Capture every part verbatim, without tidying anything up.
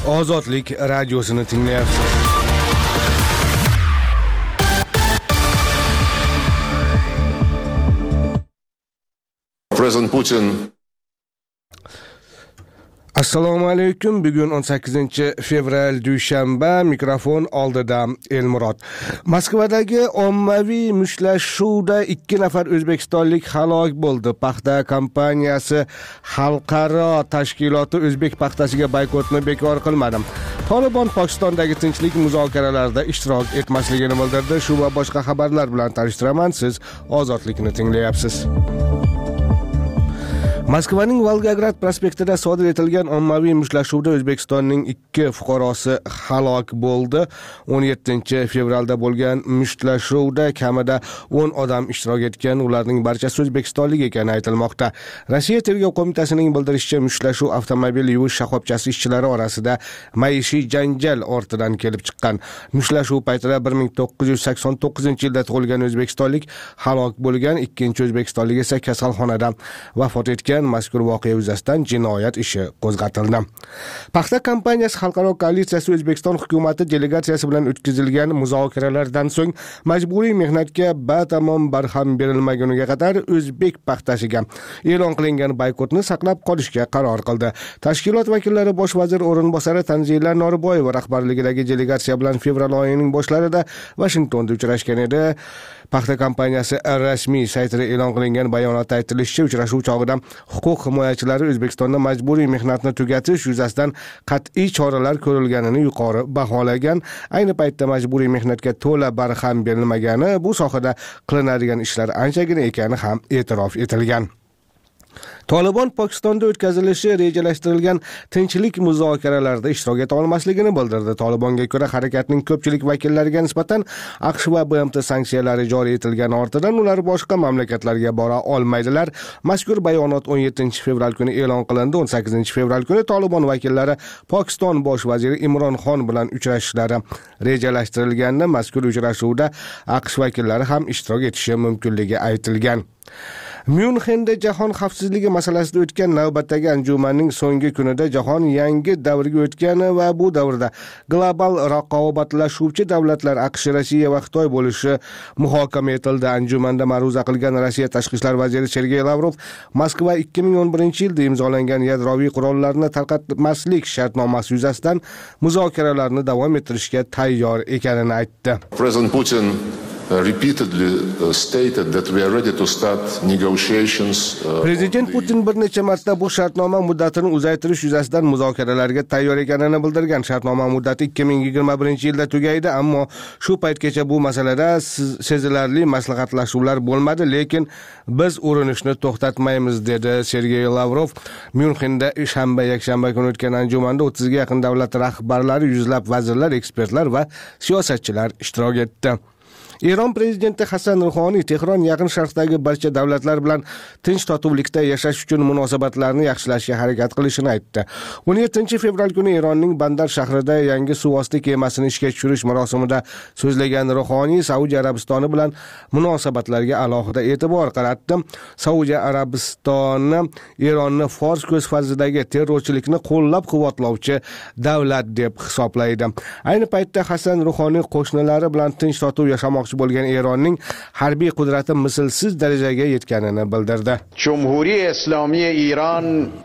Ozodlik radiosini tinglayapsiz. President Putin. Assalomu alaykum. Bugun o'n sakkizinchi fevral dushanba. Mikrofon oldida Elmurod. Moskvadagi ommaviy mushtlashuvda ikki nafar o'zbekistonlik halok bo'ldi. Paxta kompaniyasi xalqaro tashkiloti o'zbek paxtasiga boykotni bekor qilmadi. Tolibon Pokistondagi tinchlik muzokaralarida ishtirok etmasligini bildirdi. Shu va boshqa xabarlar bilan tanishtiraman. Siz Ozodlikni tinglayapsiz. Moskvaning Volgograd prospektida sodir etilgan ommaviy mushtlashuvda O'zbekistonning ikki fuqarosi halok bo'ldi. o'n yettinchi fevralda bo'lgan mushtlashuvda kamida o'n odam ishtirok etgan, ularning barchasi o'zbekistonlik ekani aytilmoqda. Rossiya tergov qo'mitasining bildirishicha, mushtlashuvh avtomobil yuvish shoxobchasi ishchilari orasida maishiy janjal ortidan kelib chiqqan. Mushtlashuvh paytida bir ming to'qqiz yuz sakson to'qqizinchi yilda tug'ilgan o'zbekistonlik halok bo'lgan, ikkinchi o'zbekistonlik esa kasalxonada vafot etgan. Mazkur voqea yuzasidan jinoyat ishi qo'zg'atildi. Paxta kompaniyasi xalqaro koalitsiyasi O'zbekiston hukumati delegatsiyasi bilan o'tkazilgan muzokaralardan so'ng majburiy mehnatga batamom barham berilmaguniga qadar o'zbek paxtasiga e'lon qilingan boykotni saqlab qolishga qaror qildi. Tashkilot vakillari bosh vazir o'rinbosari Tanzila Norboyeva rahbarligidagi delegatsiya bilan fevral oyining boshlarida Vashingtonda uchrashgan edi. Paxta kompaniyasi rasmiy saytida e'lon qilingan bayonotda aytilishicha, uchrashuv chog'ida huquq himoyachilari O'zbekistonda majburiy mehnatni tugatish yuzasidan qat'iy choralar ko'rilganini yuqori baholagan. Ayni paytda majburiy mehnatga to'la barham berilmagani, bu sohada qilinadigan ishlar anchagina ekani ham e'tirof etilgan. Tolibon Pokistonda o'tkazilishi rejalashtirilgan tinchlik muzokaralarida ishtirok eta olmasligini bildirdi. Tolibonga ko'ra, harakatning ko'pchilik vakillariga nisbatan AQSh va B M T sanksiyalari joriy etilgani ortidan ular boshqa mamlakatlarga bora olmaydilar. Mazkur bayonot o'n yettinchi fevral kuni e'lon qilindi. o'n sakkizinchi fevral kuni Tolibon vakillari Pokiston bosh vaziri Imron Xon bilan uchrashishlari rejalashtirilgandi. Mazkur uchrashuvda AQSh vakillari ham ishtirok etishi mumkinligi aytilgan. Myunxenda jahon xavfsizligi masalasida o'tgan navbatdagi anjumanning so'nggi kunida jahon yangi davrga o'tgani va bu davrda global raqobatlashuvchi davlatlar AQSh, Rossiya va Xitoy bo'lishi muhokama etildi. Anjumanda ma'ruza qilgan Rossiya tashqi ishlar vaziri Sergey Lavrov Moskva ikki ming o'n birinchi yilda imzolangan yadroviy qurollarni tarqatmaslik shartnomasi yuzasidan muzokaralarni davom ettirishga tayyor ekanini aytdi. President Putin repeatedly stated that we are ready to start negotiations. Prezident Putin bir necha marta bu shartnoma muddatini uzaytirish yuzasidan muzokaralarga tayyor ekanini bildirgan. Shartnoma muddati ikki ming yigirma birinchi yilda tugaydi, ammo shu paytgacha bu masalada sezilarli maslahatlashuvlar bo'lmadi, lekin biz urinishni to'xtatmaymiz, dedi Sergey Lavrov. Myunxenda shanba, yakshanba kuni o'tgan anjumanda o'ttizga yaqin davlat rahbarlari, yuzlab vazirlar, ekspertlar va siyosatchilar ishtirok etdi. Eron prezidenti Hasan Ruhoniy Tehron Yaqin Sharqdagi barcha davlatlar bilan tinch totuvlikda yashash uchun munosabatlarni yaxshilashga harakat qilishini aytdi. o'n yettinchi fevral kuni Eronning Bandar shahrida yangi suvosti kemasini ishga tushirish marosimida so'zlagan Ruhoniy Saudiya Arabistoni bilan munosabatlarga alohida e'tibor qaratdi. Saudiya Arabistoni Eronni Fors ko'zfazidagi terrorchilikni qo'llab-quvvatlovchi davlat deb hisoblaydi. Ayni paytda Hasan Ruhoniy qo'shnilari bilan tinch totuv yashamoqchi bo'lgan Eronning harbiy qudrati mislsiz darajaga yetganini bildirdi. Jumhuriy Islomiy Eron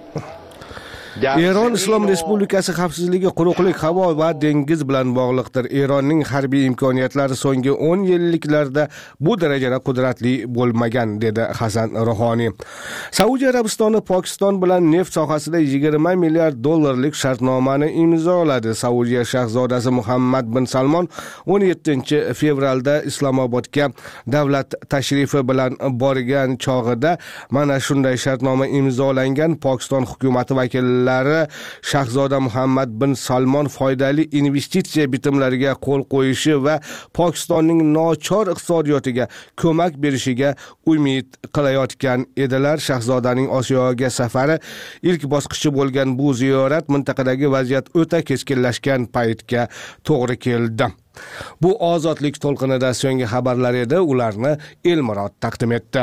Eron Islom Respublikasi xavfsizligi quruqlik, havo va dengiz bilan bog'liqdir. Eronning harbiy imkoniyatlari so'nggi o'n yilliklarda bu darajada qudratli bo'lmagan, dedi Hasan Ruhoniy. Saudiya Arabistoni Pokiston bilan neft sohasida yigirma milliard dollarlik shartnomani imzoladi. Saudiya shahzodasi Muhammad bin Salmon o'n yettinchi fevralda Islomobodga davlat tashrifi bilan borgan chog'ida mana shunday shartnoma imzolangan. Pokiston hukumati vakillari Shahzoda Muhammad bin Salmon foydali investitsiya bitimlariga qo'l qo'yishi va Pokistonning nochor iqtisodiyotiga ko'mak berishiga umid qilayotgan edilar. Shahzodaning Osiyoga safari ilk bosqichi bo'lgan bu ziyorat mintaqadagi vaziyat o'ta keskinlashgan paytga to'g'ri keldi. Bu ozodlik to'lqinida so'nggi xabarlar edi, ularni Elmurod taqdim etdi.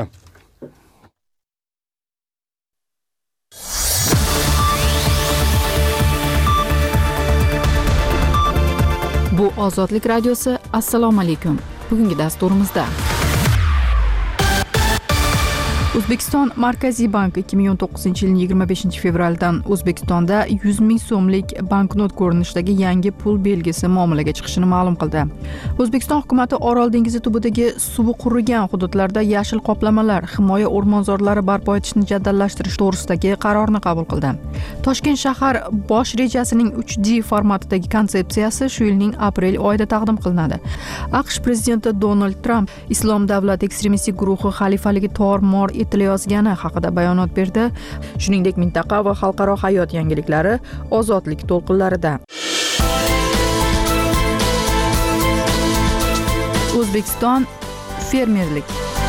Ozodlik radiosi, assalomu alaykum. Bugungi dasturimizda O'zbekiston Markaziy banki ikki ming o'n to'qqizinchi yilning yigirma beshinchi fevralidan O'zbekistonda yuz ming so'mlik banknot ko'rinishidagi yangi pul belgisi muomalaga chiqishini ma'lum qildi. O'zbekiston hukumatı Orol dengizi tubidagi suvi qurigan hududlarda yashil qoplamalar, himoya o'rmonzorlari barpo etishni jadallashtirish to'g'risidagi qarorni qabul qildi. Toshkent shahar bosh rejasining uch D formatidagi konsepsiyasi shu yilning aprel oyida taqdim qilinadi. AQSh prezidenti Donald Tramp Islom davlat ekstremistik guruhi xalifaligi tor-mor etilayotgani haqida bayonot berdi. Shuningdek, mintaqa va xalqaro hayot yangiliklari ozodlik to'lqinlarida. O'zbekiston fermerlik.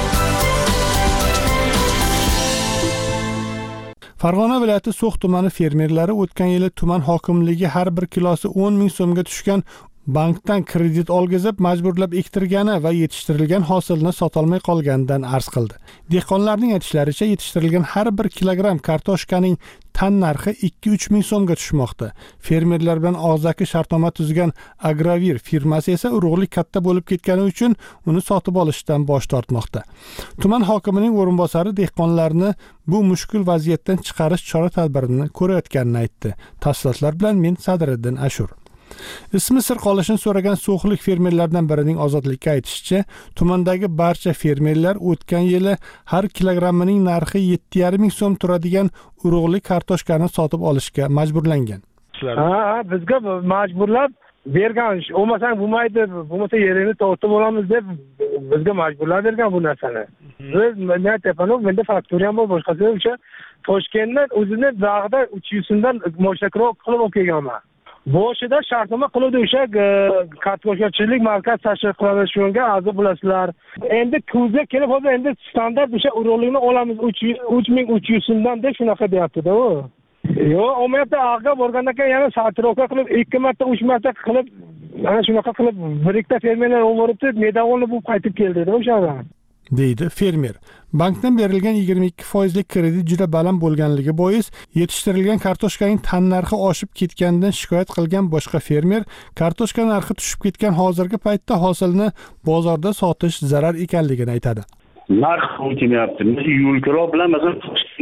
Farg'ona viloyati So'x tumani fermerlari o'tgan yili tuman hokimligi har bir kilosi o'n ming so'mga tushgan bankdan kredit olgizib majburlab ektirgani va yetishtirilgan hosilni sotolmay qolganidan arz qildi. Dehqonlarning aytishlaricha, yetishtirilgan har bir kilogramm kartoshkaning tan narxi ikki uch ming so'mga tushmoqda. Fermerlar bilan og'zaki shartnoma tuzgan Agravir firmasi esa urug'lik katta bo'lib ketgani uchun uni sotib olishdan bosh tortmoqda. Tuman hokimining o'rinbosari dehqonlarni bu mushkul vaziyatdan chiqarish chora-tadbirini ko'rayotganini aytdi. Tafsilotlar bilan men Sadriddin Ashur. Ismi sir qolishini so'ragan so'xlik fermerlardan birining Ozodlikka aytishicha, tumandagi barcha fermerlar o'tgan yili har kilogrammining narxi yetti yarim ming so'm turadigan urug'li kartoshkani sotib olishga majburlangan. Ha, bizga majburlab bergan, olmasang bo'lmaydi, bo'lmasa yerini tortib olamiz deb bizga majburlab bergan bu narsani. Biz men tepani, menda faktura ham bor, boshqasi o'sha Toshkentdan o'zini dag'da uch yuz so'mdan mo'shakroq qilib olib kelganman. Boshida shartnoma qiluvdi o'sha kartoshkachilik markaz tashkil qilamiz, shunga a'zo bo'lasizlar. Endi kuzga kelib hozir endi standart o'sha urug'likni olamiz uch ming uch yuz so'mdan deb shunaqa deyapti-da u. Yo'q, olmayapti, ag'a borgandan keyin yana satirovka qilib ikki marta uch marta qilib ana shunaqa qilib bir ikkita fermerlar o'ldiribdi, medavonni bu qaytib keldi-da o'shada. deydi fermer. Bankdan berilgan yigirma ikki foizlik kredit juda baland bo'lganligi bois yetishtirilgan kartoshkaning tan narxi oshib ketganidan shikoyat qilgan boshqa fermer, kartoshka narxi tushib ketgan hozirgi paytda hosilni bozorda sotish zarar ekanligini aytadi. Narx o'tmayapti. Yo'lkaro bilan masalan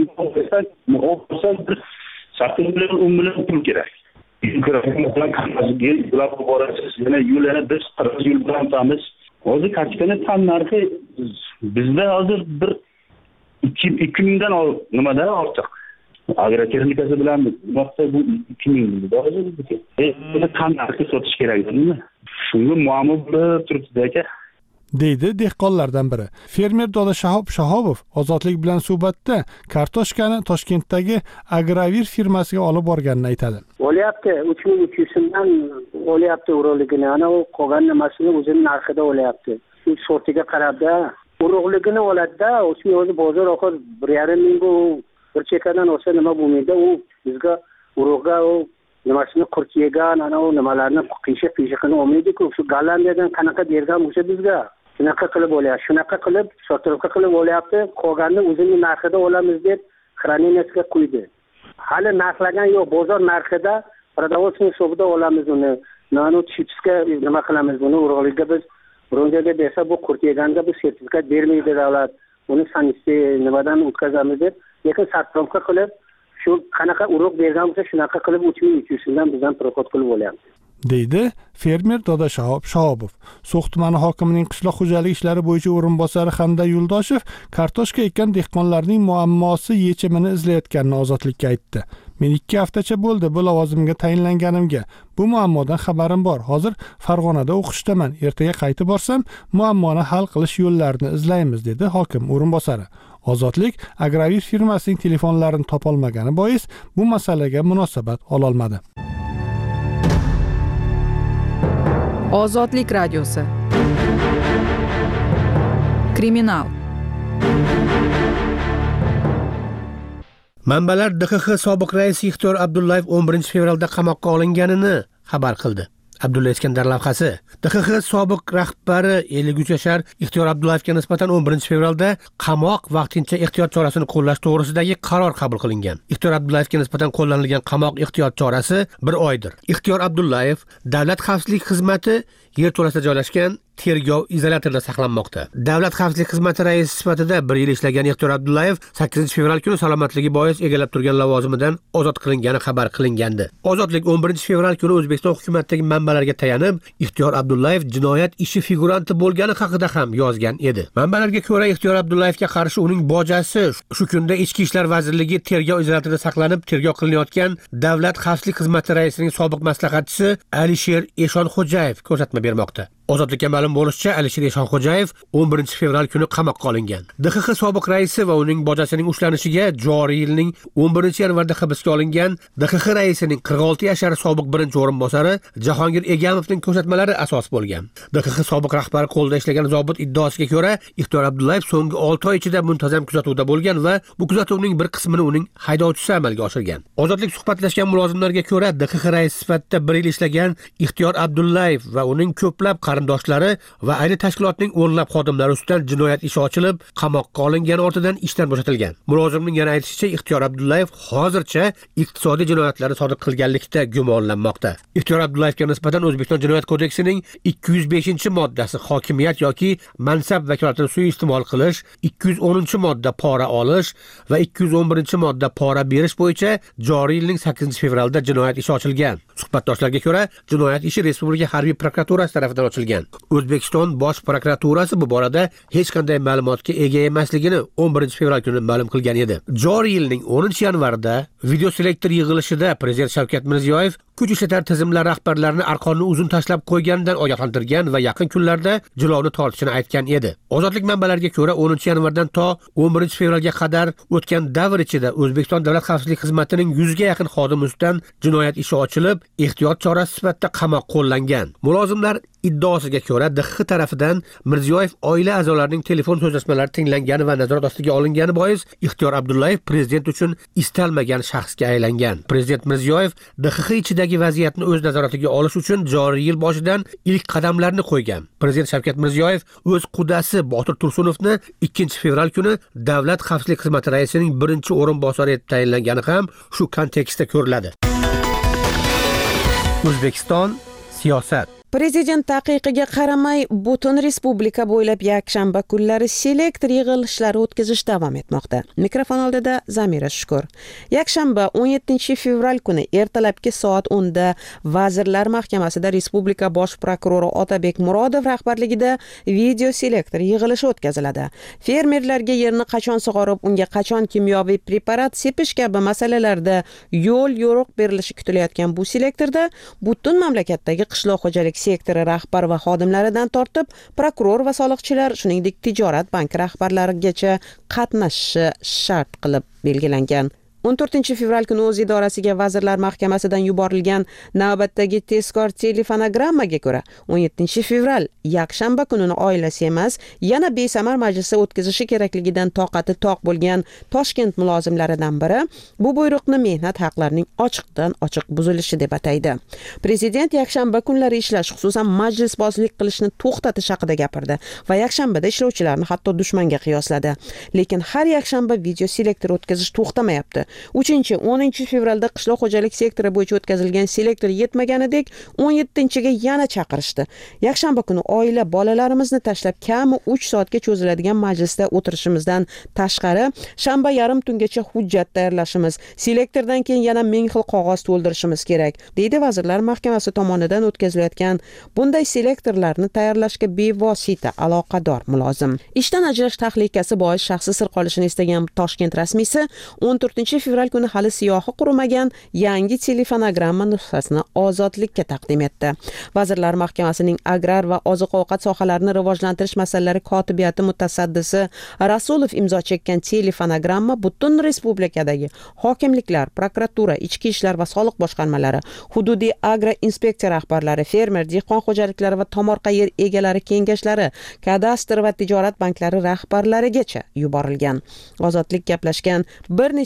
sakkiz million o'n million pul kerak. Yo'lkaro bilan qanday yo'lab borasiz, yana yo'l yana biz qirq yo'l bilan o'tamiz. Hozir kartoshkani tan narxi bizda hozir bir ikki mingdan nimadan ortiq. Agrotexnikasi bilan vaqtda bu ikki ming hozir bizga. Buni tan narxi sotish kerak edi. Shunga muammo bo'lib turibdi aka. deydi dehqonlardan biri. Fermer Doda Shahob Shahobov Ozodlik bilan suhbatda kartoshkani Toshkentdagi Agravir firmasiga olib borganini aytadi. Olyapti, uch ming uch yuz so'mdan olyapti urug'ligini. Ana u qolgan nimasini o'zining narxida olyapti. Shu sortiga qarabda urug'ligini oladi-da, o'sha o'zi bozor oxir bir yarim ming bu bir chekadan olsa nima bo'lmaydi. U bizga urug'ga u nimasini qurt yegan, ana u nimalarni qiyshiq-qiyshiqini olmaydi-ku. Shu Gollandiyadan qanaqa bergan bo'lsa bizga shunaqa qilib olyapti. Shunaqa qilib, sotirovka qilib olyapti. Qolganini o'zining narxida olamiz deb xraneniyasiga qo'ydi. Hali narxlagan yo'q, bozor narxida продовольственный hisobida olamiz uni. Nanu chipsga nima qilamiz buni urug'likka biz bronzaga desa bu qurt yeganga bu sertifikat bermaydi davlat. Uni sanitariya nimadan o'tkazamiz deb, lekin sarfronka qilib shu qanaqa urug' bergan bo'lsa shunaqa qilib uch ming uch yuz so'mdan bizdan prokot qilib olyapti. deydi fermer Doda Shahob Shahobov. So'x tumani hokimining qishloq xo'jaligi ishlari bo'yicha o'rinbosari Hamda Yuldoshev kartoshka ekkan dehqonlarning muammosi yechimini izlayotganini Ozodlikka aytdi. Men ikki haftacha bo'ldi bu lavozimga tayinlanganimga. Bu muammodan xabarim bor. Hozir Farg'onada o'qishdaman. Ertaga qaytib borsam, muammoni hal qilish yo'llarini izlaymiz, dedi hokim o'rinbosari. Ozodlik Agravir firmasining telefonlarini topolmagani bois bu masalaga munosabat ola olmadi. Ozodlik radiosi. Kriminal. Manbalar D X X sobiq raisi Viktor Abdullayev o'n birinchi fevralda qamoqqa olinganini xabar qildi. Abdulla Iskandar lavhasi. D X X sobiq rahbari ellik uch yashar Ixtiyor Abdullayevga nisbatan o'n birinchi fevralda qamoq vaqtincha ehtiyot chorasini qo'llash to'g'risidagi qaror qabul qilingan. Ixtiyor Abdullayevga nisbatan qo'llanilgan qamoq ehtiyot chorasi bir oydir. Ixtiyor Abdullayev Davlat xavfsizlik xizmati yerto'lasida joylashgan tergov izolyatorida saqlanmoqda. Davlat xavfsizlik xizmati raisi sifatida bir yil ishlagan Ixtiyor Abdullayev sakkizinchi fevral kuni salomatligi bois egallab turgan lavozimidan ozod qilingani xabar qilingandi. Ozodlik o'n birinchi fevral kuni O'zbekiston hukumatidagi manbalarga tayanib, Ixtiyor Abdullayev jinoyat ishi figuranti bo'lgani haqida ham yozgan edi. Manbalarga ko'ra, Ixtiyor Abdullayevga qarshi uning bojasi shu kunda Ichki ishlar vazirligi tergov izolyatorida saqlanib, tergov qilinayotgan Davlat xavfsizlik xizmati raisining sobiq maslahatchisi Alisher Eshonxo'jayev ko'rsatma bermoqda. Ozodlikka ma'lum bo'lishicha, Alisher Eshonxo'jayev o'n birinchi fevral kuni qamoqqa olingan. D X X sobiq raisi va uning bojasining ushlanishiga joriy yilning o'n birinchi yanvarda hibsga olingan D X X raisining qirq olti yashar sobiq birinchi o'rinbosari Jahongir Egamovning ko'rsatmalari asos bo'lgan. D X X sobiq rahbari qo'lda ishlagan zobit iddaosiga ko'ra, Ixtiyor Abdullayev so'nggi olti oy ichida muntazam kuzatuvda bo'lgan va bu kuzatuvning bir qismini uning haydovchisi amalga oshirgan. Ozodlik suhbatlashgan mulozimlarga ko'ra, D X X raisi sifatida bir yil ishlagan Ixtiyor Abdullayev va uning ko'plab qarindoshlari va ayni tashkilotning o'nlab xodimlari ustidan jinoyat ishi ochilib, qamoqqa olingani ortidan ishdan bo'shatilgan. Mulozimning yana aytishicha, Ixtiyor Abdullayev hozircha iqtisodiy jinoyatlarni sodir qilganlikda gumonlanmoqda. Ixtiyor Abdullayevga nisbatan O'zbekiston Jinoyat kodeksining ikki yuz beshinchi moddasi hokimiyat yoki mansab vakolatini suiiste'mol qilish, ikki yuz o'ninchi modda pora olish va ikki yuz o'n birinchi modda pora berish bo'yicha joriy yilning sakkizinchi fevralda jinoyat ishi ochilgan. Suhbatdoshlarga ko'ra, jinoyat ishi Respublika harbiy prokuraturasi tomonidan ochilgan. O'zbekiston Bosh prokuraturasi bu borada hech qanday ma'lumotga ega emasligini o'n birinchi fevral kuni ma'lum qilgan edi. Joriy yilning o'ninchi yanvarda video selektor yig'ilishida Prezident Shavkat Mirziyoyev kuch ishlatar tizimlar rahbarlarini arqonni uzun tashlab qo'yganidan ogohlantirgan va yaqin kunlarda jilovni tortishini aytgan edi. Ozodlik manbalariga ko'ra, o'ninchi yanvardan to o'n birinchi fevralga qadar o'tgan davr ichida O'zbekiston Davlat xavfsizlik xizmatining yuz ga yaqin xodimi ustidan jinoyat ishi ochilib, ehtiyot chorasi sifatida qamoq qo'llangan. Mulozimlar iddaosiga ko'ra, D X X tarafidan Mirziyoyev oila a'zolarining telefon so'zlashmalari tinglangani va nazorat ostiga olingani bois Ixtiyor Abdullayev prezident uchun istalmagan shaxsga aylangan. Prezident Mirziyoyev D X X ichidagi vaziyatni o'z nazoratiga olish uchun joriy yil boshidan ilk qadamlarni qo'ygan. Prezident Shavkat Mirziyoyev o'z qudasi Botir Tursunovni ikkinchi fevral kuni Davlat xavfsizlik xizmati raisining birinchi o'rinbosari etib tayinlangani ham shu kontekstda ko'riladi. O'zbekiston siyosat. Prezident taqiqiga qaramay, butun respublika bo'ylab yakshanba kunlari selektor yig'ilishlari o'tkazish davom etmoqda. Mikrofon oldida Zamira Shukur. Yakshanba o'n yettinchi fevral kuni ertalabki soat o'nda Vazirlar Mahkamasida Respublika bosh prokurori Otabek Murodov rahbarligida video selektor yig'ilishi o'tkaziladi. Fermerlarga yerni qachon sug'orib, unga qachon kimyoviy preparat sepish kabi masalalarda yo'l yo'riq berilishi kutilayotgan bu selektorda butun mamlakatdagi qishloq xo'jalik sektori rahbar va xodimlaridan tortib, prokuror va soliqchilar, shuningdek tijorat banki rahbarlarigacha qatnashishi shart qilib belgilangan. o'n to'rtinchi fevral kuni o'z idorasiga Vazirlar Mahkamasidan yuborilgan navbatdagi tezkor telefonogrammaga ko'ra, o'n yettinchi fevral yakshanba kunini oilasi emas, yana besamar majlisda o'tkazishi kerakligidan toqati toq bo'lgan Toshkent mulozimlaridan biri bu buyruqni mehnat haqlarining ochiqdan ochiq buzilishi deb ataydi. Prezident yakshanba kunlari ishlash, xususan majlisbozlik qilishni to'xtatish haqida gapirdi va yakshanbada ishlovchilarni hatto dushmanga qiyosladi. Lekin har yakshanba video selektor o'tkazish to'xtamayapti. uchinchi o'ninchi fevralda qishloq xo'jalik sektori bo'yicha o'tkazilgan selektor yetmaganidek o'n yettinchiga yana chaqirishdi. Yakshanba kuni oila bolalarimizni tashlab kami uch soatga cho'ziladigan majlisda o'tirishimizdan tashqari shanba yarim tungacha hujjat tayyorlashimiz, selektordan keyin yana ming xil qog'oz to'ldirishimiz kerak, deydi Vazirlar Mahkamasi tomonidan o'tkazilayotgan bunday selektorlarni tayyorlashga bevosita aloqador mulozim. Ishdan ajrash tahlikasi bois shaxsi sir qolishini istagan Toshkent rasmiysi o'n to'rtinchi fevral kuni hali siyohi qurimagan yangi telefonogramma nusxasini ozodlikka taqdim etdi. Vazirlar Mahkamasining agrar va oziq-ovqat sohalarini rivojlantirish masalalari kotibiyati mutasaddisi Rasulov imzo chekkan telefonogramma butun respublikadagi hokimliklar, prokuratura, ichki ishlar va soliq boshqarmalari, hududiy agro inspeksiya rahbarlari, fermer, dehqon xo'jaliklari va tomorqa yer egalari kengashlari, kadastr va tijorat banklari rahbarlarigacha yuborilgan. Ozodlik gaplashgan bir necha Toshkent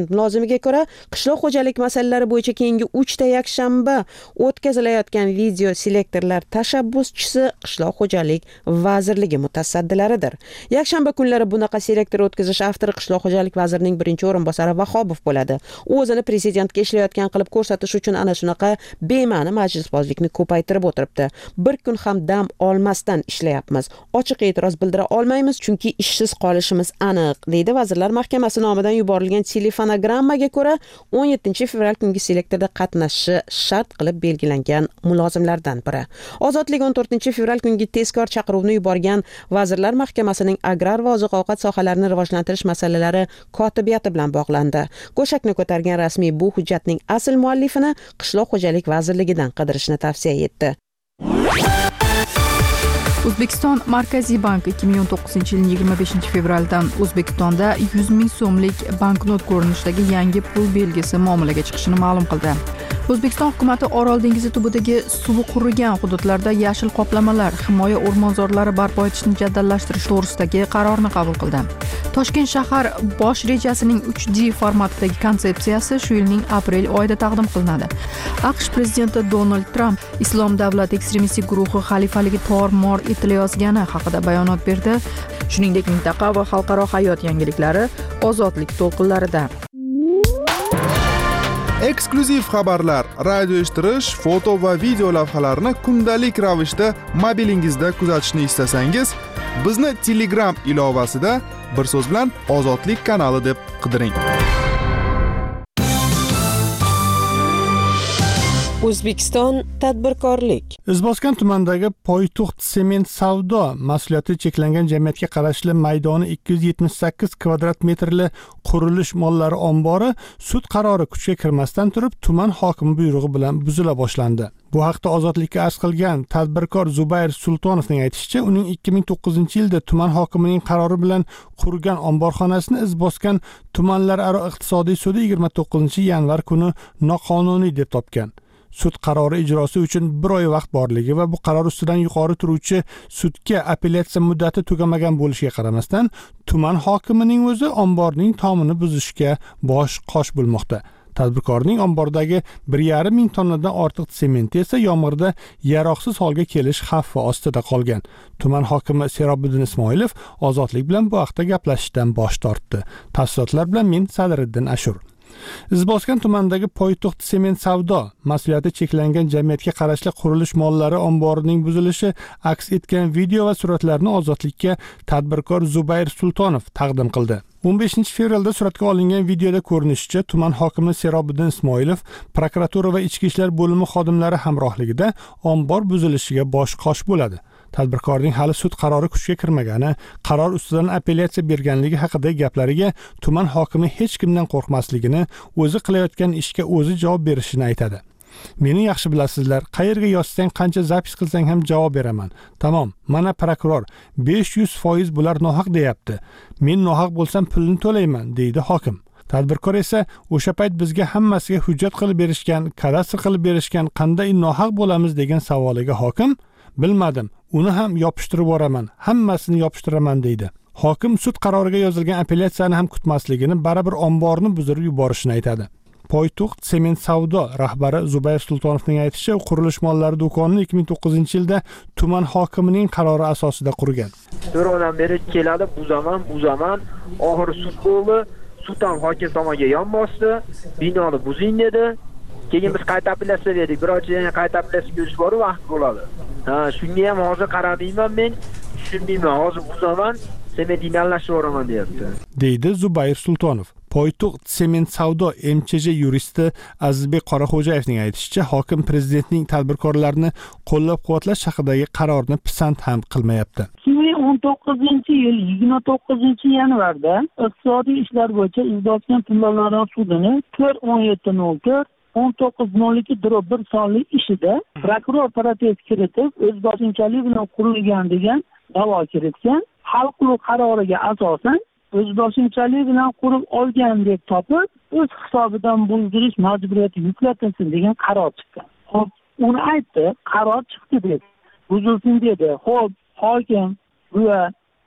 prezident mulozimiga ko'ra, qishloq xo'jalik masalalari bo'yicha keyingi uchta yakshanba o'tkazilayotgan video selektorlar tashabbuschisi qishloq xo'jalik vazirligi mutasaddilaridir. Yakshanba kunlari bunaqa selektor o'tkazish avtori qishloq xo'jalik vazirining birinchi o'rinbosari Vahobov bo'ladi. U o'zini prezidentga ishlayotgan qilib ko'rsatish uchun ana shunaqa bema'ni majlisbozlikni ko'paytirib o'tiribdi. Bir kun ham dam olmasdan ishlayapmiz. Ochiq e'tiroz bildira olmaymiz, chunki ishsiz qolishimiz aniq, deydi Vazirlar Mahkamasi nomidan yuborilgan telefonogrammaga ko'ra o'n yettinchi fevral kungi selektorda qatnashishi shart qilib belgilangan mulozimlardan biri. Ozodlik o'n to'rtinchi fevral kungi tezkor chaqiruvni yuborgan Vazirlar Mahkamasining agrar va oziq-ovqat sohalarini rivojlantirish masalalari kotibiyati bilan bog'landi. Go'shakni ko'targan rasmiy bu hujjatning asl muallifini Qishloq xo'jalik vazirligidan qidirishni tavsiya etdi. O'zbekiston Markaziy banki ikki ming o'n to'qqizinchi yilning yigirma beshinchi fevraldan O'zbekistonda yuz ming so'mlik banknot ko'rinishidagi yangi pul belgisi muomalaga chiqishini ma'lum qildi. O'zbekiston hukumatı Orol dengizi tubidagi suvi qurigan hududlarda yashil qoplamalar, himoya o'rmonzorlari barpo etishni jadallashtirish to'g'risidagi qarorni qabul qildi. Toshkent shahar bosh rejasining uch D formatidagi konsepsiyasi shu yilning aprel oyida taqdim qilinadi. AQSh prezidenti Donald Tramp Islom davlat ekstremistik guruhi xalifaligi tor-mor etilayotgani haqida bayonot berdi. Shuningdek, mintaqa va xalqaro hayot yangiliklari ozodlik to'lqinlarida. Eksklyuziv xabarlar, radio eshittirish, foto va video lavhalarni kundalik ravishda mobilingizda kuzatishni istasangiz, bizni Telegram ilovasida bir so'z bilan Ozodlik kanali deb qidiring. O'zbekiston tadbirkorlik. Izboskan tumanidagi Poytuxt sement savdo mas'uliyati cheklangan jamiyatga qarashli maydoni ikki yuz yetmish sakkiz kvadrat metrli qurilish mollari ombori sud qarori kuchga kirmasdan turib tuman hokimi buyrug'i bilan buzila boshlandi. Bu haqda Ozodlikka arz qilgan tadbirkor Zubayr Sultonovning aytishicha, uning ikki ming to'qqizinchi yilda tuman hokimining qarori bilan qurgan omborxonasini Izboskan tumanlararo iqtisodiy sudi yigirma to'qqizinchi yanvar kuni noqonuniy deb topgan. Sud qarori ijrosi uchun bir oy vaqt borligi va bu qaror ustidan yuqori turuvchi sudga apellyatsiya muddati tugamagan bo'lishiga qaramasdan, tuman hokimining o'zi omborning tomini buzishga bosh qosh bo'lmoqda. Tadbirkorning ombordagi bir yarim ming tonnadan ortiq sement esa yomg'irda yaroqsiz holga kelish xavfi ostida qolgan. Tuman hokimi Serobiddin Ismoilov Ozodlik bilan bu haqda gaplashishdan bosh tortdi. Tafsilotlar bilan men Sadriddin Ashur. Izboskan tumanidagi Poytuxt sement savdo mas'uliyati cheklangan jamiyatga qarashli qurilish mollari omborining buzilishi aks etgan video va suratlarni Ozodlikka tadbirkor Zubayr Sultonov taqdim qildi. o'n beshinchi fevralda suratga olingan videoda ko'rinishicha, tuman hokimi Serobiddin Ismoilov prokuratura va ichki ishlar bo'limi xodimlari hamrohligida ombor buzilishiga bosh qosh bo'ladi. Tadbirkorning hali sud qarori kuchga kirmagani, qaror ustidan apellyatsiya berganligi haqidagi gaplariga tuman hokimi hech kimdan qo'rqmasligini, o'zi qilayotgan ishga o'zi javob berishini aytadi. Meni yaxshi bilasizlar, qayerga yozsang, qancha zapis qilsang ham javob beraman. Tamom, mana prokuror besh yuz foiz bular nohaq deyapti. Men nohaq bo'lsam pulni to'layman, deydi hokim. Tadbirkor esa o'sha payt bizga hammasiga hujjat qilib berishgan, kadastr qilib berishgan, qanday nohaq bo'lamiz degan savoliga hokim, bilmadim, uni ham yopishtirib boraman, hammasini yopishtiraman deydi. Hokim sud qaroriga yozilgan apellyatsiyani ham kutmasligini, baribir omborni buzdirib yuborishini aytadi. Poytuxt sement savdo rahbari Zubayr Sultonovning aytishicha, qurilish mollari do'konini ikki ming to'qqizinchi yilda tuman hokimining qarori asosida qurgan. To'rtdan beri keladi, buzaman, buzaman, oxiri sud bo'ldi. Sud ham hokim tomoniga yon bosdi, binoni buzing dedi. Keyin biz qayta apellyatsiya berdik. Bir oydan qayta apellyatsiya berish bor, vaqt bo'ladi. Ha, shunga ham hozir qaramayman men, tushunmayman, hozir buzaman, sementni almashtirib yuboraman deyapti. Deydi Zubayr Sultonov. Poytuxt sement savdo M Ch J yuristi Azizbek Qoraxo'jayevning aytishicha, hokim prezidentning tadbirkorlarni qo'llab-quvvatlash haqidagi qarorni pisand ham qilmayapti. ikki ming o'n to'qqizinchi yil yigirma to'qqizinchi yanvarda iqtisodiy ishlar bo'yicha Izboskan tumanlari sudini to'rt o'n yetti nol to'rt o'n to'qqiz nol ikki bir sonli ishida prokuror protest kiritib, o'zboshimchalik bilan qurilgan degan da'vo kiritgan. Hal qiluv qaroriga asosan o'zboshimchalik bilan qurib olgan deb topib, o'z hisobidan buzdirish majburiyati yuklatilsin degan qaror chiqqan. Xo'p, uni aytdi, qaror chiqdi deb. Buzilsin dedi. Xo'p, hokim va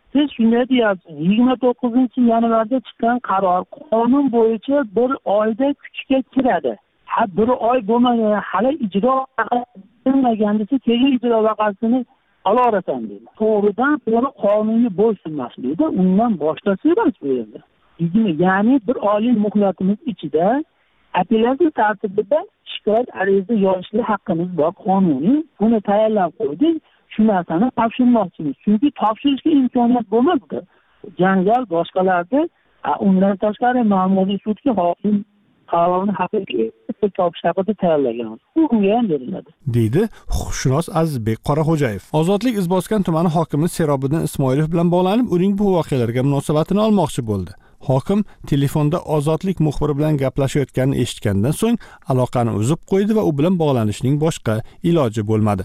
siz shunday deyapsiz, yigirma to'qqizinchi yanvarda chiqqan qaror qonun bo'yicha bir oyda kuchga kiradi. Ha, bir oy bo'lmagan, hali ijro qilinmagan desa, keyin ijro vaqasini olaversan deydi. To'g'ridan to'g'ri qonuniy bo'ysunmaslikda undan boshlasaymiz bu yerda. Ya'ni bir oylik muhlatimiz ichida apellyatsiya tartibida shikoyat ariza yozishga haqqimiz bor qonuniy. Buni tayyorlab qo'ydik. Shu narsani topshirmoqchimiz. Chunki topshirishga imkoniyat bo'lmasdi. Janjal boshqalarda, undan tashqari ma'muriy sudga hokim qarorini haqiqiy topish haqida tayyorlagan. U unga ham beriladi, deydi huquqshunos Azizbek Qoraxo'jayev. Ozodlik izboskan tumani hokimi Serobiddin Ismoilov bilan bog'lanib, uning bu voqealarga munosabatini olmoqchi bo'ldi. Hokim telefonda Ozodlik muxbiri bilan gaplashayotganini eshitgandan so'ng aloqani uzib qo'ydi va u bilan bog'lanishning boshqa iloji bo'lmadi.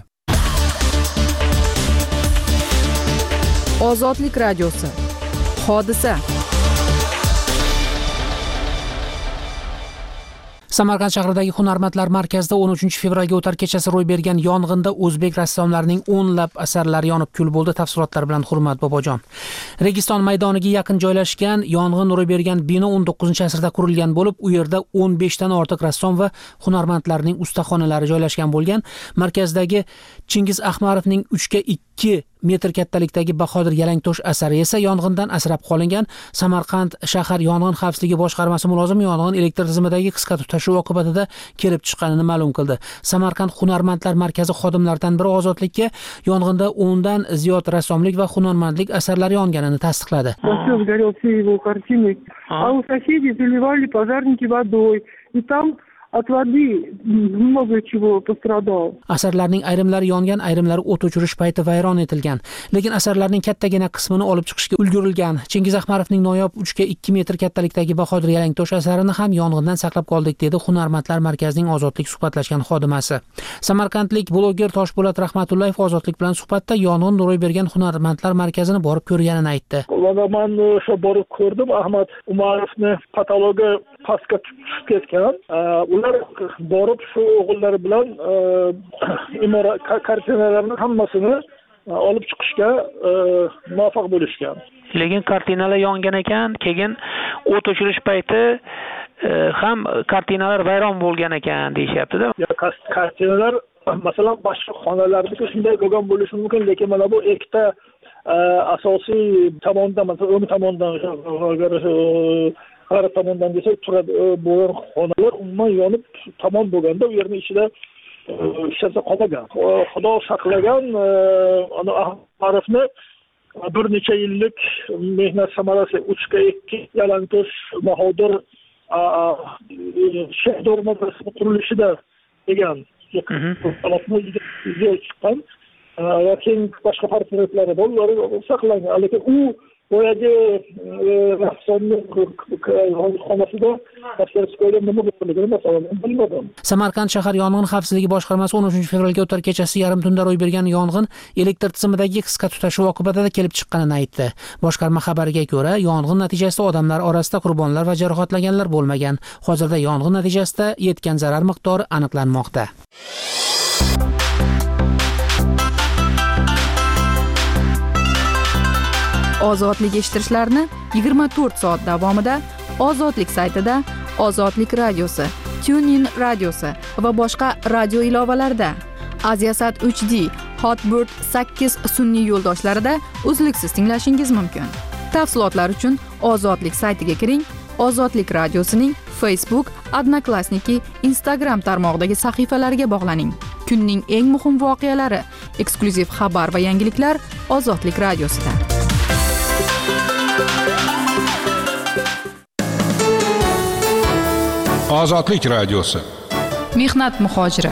Ozodlik radiosi. Hodisa. Samarqand shahridagi Hunarmandlar markazida o'n uchinchi fevralga o'tar kechasi ro'y bergan yong'inda o'zbek rassomlarining o'nlab asarlari yonib kul bo'ldi. Tafsilotlar bilan Hurmat Bobojon. Registon maydoniga yaqin joylashgan yong'in ro'y bergan bino o'n to'qqizinchi asrda qurilgan bo'lib, u yerda o'n besh dan ortiq rassom va hunarmandlarning ustaxonalari joylashgan bo'lgan. Markazdagi Chingiz Ahmarovning uch ga ikki metr kattalikdagi Bahodir Yalangtosh asari esa yong'indan asrab qolingan. Samarqand shahar yong'in xavfsizligi boshqarmasi mulozimi yong'in elektr tizimidagi qisqa tutashuv oqibatida kelib chiqqanini ma'lum qildi. Samarqand Hunarmandlar markazi xodimlaridan biri Ozodlikka yong'inda o'n dan ziyod rassomlik va hunarmandlik asarlari yonganini tasdiqladi. От воды много чего пострадал. Asarlarning ayrimlari yongan, ayrimlari o't o'chirish payti vayron etilgan. Lekin asarlarning kattagina qismini olib chiqishga ulgurilgan. Chingiz Ahmarovning noyob uch ga ikki metr kattalikdagi Bahodir Yalangtosh asarini ham yong'indan saqlab qoldik, dedi Hunarmandlar markazining Ozodlik suhbatlashgan xodimasi. Samarqandlik bloger Toshpo'lat Rahmatullayev Ozodlik bilan suhbatda yong'in ro'y bergan Hunarmandlar markazini borib ko'rganini aytdi. Men o'sha borib ko'rdim, Ahmad Umarovning patologi pastga tushib ketgan. Ular borib shu o'g'illari bilan imorat kartinalarning hammasini olib chiqishga muvaffaq bo'lishgan. Lekin kartinalar yongan ekan, keyin o't o'chirish payti ham kartinalar vayron bo'lgan ekan deyishyapti-da. Kartinalar masalan boshqa xonalarda shunday bo'lgan bo'lishi mumkin, lekin mana bu ikkita asosiy tomondan, masalan, o'ng tomondan har tomondan desa turadi bo'lgan xonalar umuman yonib tamom bo'lganda u yerning ichida hech narsa qolmagan. Xudo saqlagan, ana Ahmadovni bir necha yillik mehnat samarasi uch ga ikki Yalangtosh Bahodir Shahdor madrasasi qurilishida degan chiqqan va keyin boshqa portretlari bor, ular saqlangan. Lekin u boyagi rassomning xonasida tasvirga nima bo'lganligini masalan bilmadim. Samarqand shahar yong'in xavfsizligi boshqarmasi o'n uchinchi fevralga o'tar kechasi yarim tunda ro'y bergan yong'in elektr tizimidagi qisqa tutashuv oqibatida kelib chiqqanini aytdi. Boshqarma xabariga ko'ra, yong'in natijasida odamlar orasida qurbonlar va jarohatlanganlar bo'lmagan. Hozirda yong'in natijasida yetgan zarar miqdori aniqlanmoqda. Ozodlik eshittirishlarni yigirma to'rt soat davomida Ozodlik saytida, Ozodlik radiosi, TuneIn radiosi va boshqa radio ilovalarida, Aziasat uch D, Hotbird sakkiz sun'iy yo'ldoshlarida uzluksiz tinglashingiz mumkin. Tafsilotlar uchun Ozodlik saytiga kiring. Ozodlik radiosining Facebook, Odnoklassniki, Instagram tarmog'idagi sahifalariga bog'laning. Kunning eng muhim voqealari, eksklyuziv xabar va yangiliklar Ozodlik radiosida. Ozodlik radiosi. Mehnat muhojiri.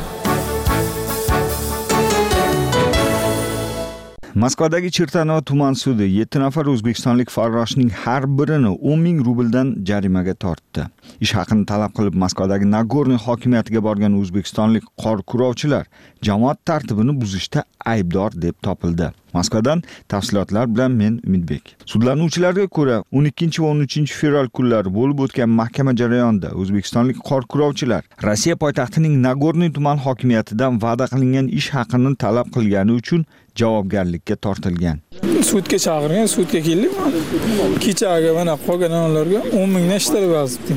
Moskvadagi Chertanov tuman sudi yetti nafar o'zbekistonlik farroshning har birini o'n ming rubldan jarimaga tortdi. Ish haqini talab qilib Moskvadagi Nagorniy hokimiyatiga borgan o'zbekistonlik qor kurovchilar jamoat tartibini buzishda aybdor deb topildi. Moskvadan tafsilotlar bilan men Umidbek. Sudlanuvchilarga ko'ra o'n ikkinchi va o'n uchinchi fevral kunlari bo'lib o'tgan mahkama jarayonida o'zbekistonlik qor kurovchilar Rossiya poytaxtining Nagorniy tuman hokimiyatidan va'da qilingan ish haqini talab qilgani uchun javobgarlikka tortilgan. Sudga chaqirgan, sudga keldik. Kechagi mana qolganlarga o'n mingdan ishlatib yozibdi.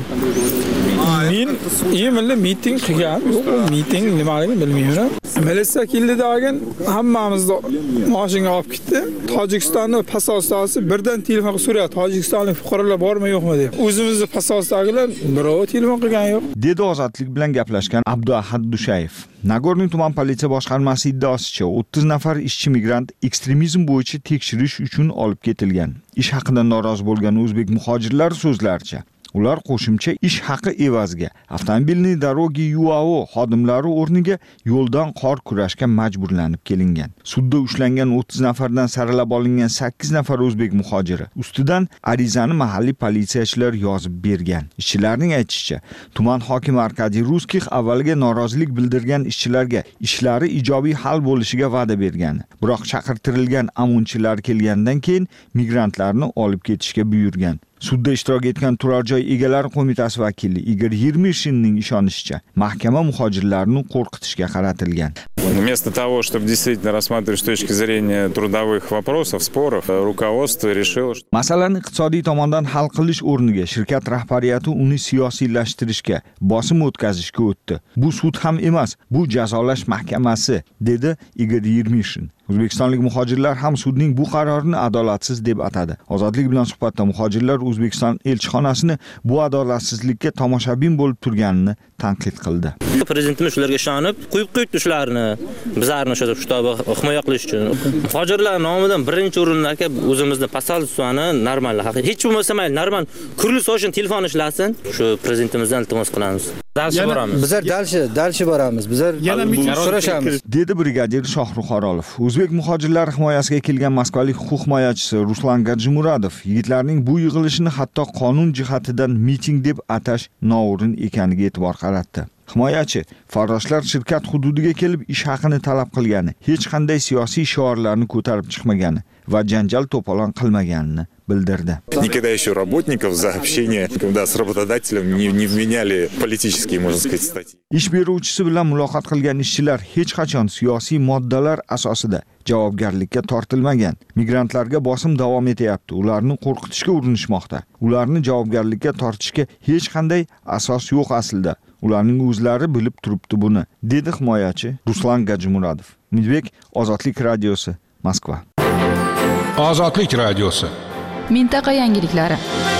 Men yemilla miting qilgan, yo'q, miting nimaligini bilmayman. Militsiya keldi degan, hammamizni mashinaga olib ketdi. Tojikistonning pasostosi birdan telefon so'rayapti. Tojikistonlik fuqarolar bormi yo'qmi deb. O'zimizni pasostodagilar birov telefon qilgan yo'q. Dedi Ozodlik bilan gaplashgan Abduahad Dushayev. Nagorniy tuman politsiya boshqarmasi iddaosicha o'ttiz nafar ishchi migrant ekstremizm bo'yicha tekshirish uchun olib ketilgan. Ish haqidan norozi bo'lgan o'zbek muhojirlar so'zlaricha, ular qo'shimcha ish haqi evaziga avtomobilning Dorogi U A O xodimlari o'rniga yo'ldan qor kurashga majburlanib kelingan. Sudda ushlangan o'ttiz nafardan saralab olingan sakkiz nafar o'zbek muhojiri ustidan arizani mahalliy politsiyachilar yozib bergan. Ishchilarning aytishicha, tuman hokimi Arkadiy Ruskix avvaliga norozilik bildirgan ishchilarga ishlari ijobiy hal bo'lishiga va'da bergan. Biroq chaqirtirilgan amunchilar kelgandan keyin migrantlarni olib ketishga buyurgan. Sudda ishtirok etgan turar joy egalari qo'mitasi vakili Igor Yermishinning ishonishicha, mahkama muhojirlarni qo'rqitishga qaratilgan. Вместо того, чтобы действительно рассматривать с точки зрения трудовых вопросов, споров, руководство решило, что... Masalani iqtisodiy tomondan hal qilish o'rniga shirkat rahbariyati uni siyosiylashtirishga, bosim o'tkazishga o'tdi. Bu sud ham emas, bu jazolash mahkamasi, dedi Igor Yermishin. O'zbekistonlik muhojirlar ham sudning bu qarorini adolatsiz deb atadi. Ozodlik bilan suhbatda muhojirlar O'zbekiston elchixonasini bu adolatsizlikka tomoshabin bo'lib turganini tanqid qildi. Prezidentimiz shularga ishonib, qo'yib qo'yibdi shularni, bizlarni o'sha shtobi himoya qilish uchun. Muhojirlar nomidan birinchi o'rinlarga o'zimizni pasolstvoni normal, hech bo'lmasa mayli, normal kurilish uchun telefon ishlasin. Shu prezidentimizdan iltimos qilamiz. Dalshi boramiz. Bizlar dalshi, dalshi boramiz. Bizlar so'rashamiz, dedi brigadir Shohruh Orolov. O'zbek muhojirlar himoyasiga kelgan moskvalik huquq himoyachisi Ruslan Gajimuradov yigitlarning bu yig'ilishini hatto qonun jihatidan miting deb atash noo'rin ekaniga e'tibor qaratdi. Himoyachi farroshlar shirkat hududiga kelib ish haqini talab qilgani, hech qanday siyosiy shiorlarni ko'tarib chiqmagani va janjal to'polon qilmaganini bildirdi. Никогда еще работников за общение, когда с работодателем не, не вменяли политические, можно сказать, статьи. Ish beruvchisi bilan muloqot qilgan ishchilar hech qachon siyosiy moddalar asosida javobgarlikka tortilmagan. Migrantlarga bosim davom etyapti. Ularni qo'rqitishga urinishmoqda. Ularni javobgarlikka tortishga hech qanday asos yo'q aslida. Ularning o'zlari bilib turibdi buni, dedi himoyachi Ruslan Gajimuradov. Midbek, Ozodlik radiosi, Moskva. Ozodlik radiosi. Mintaqa yangiliklari.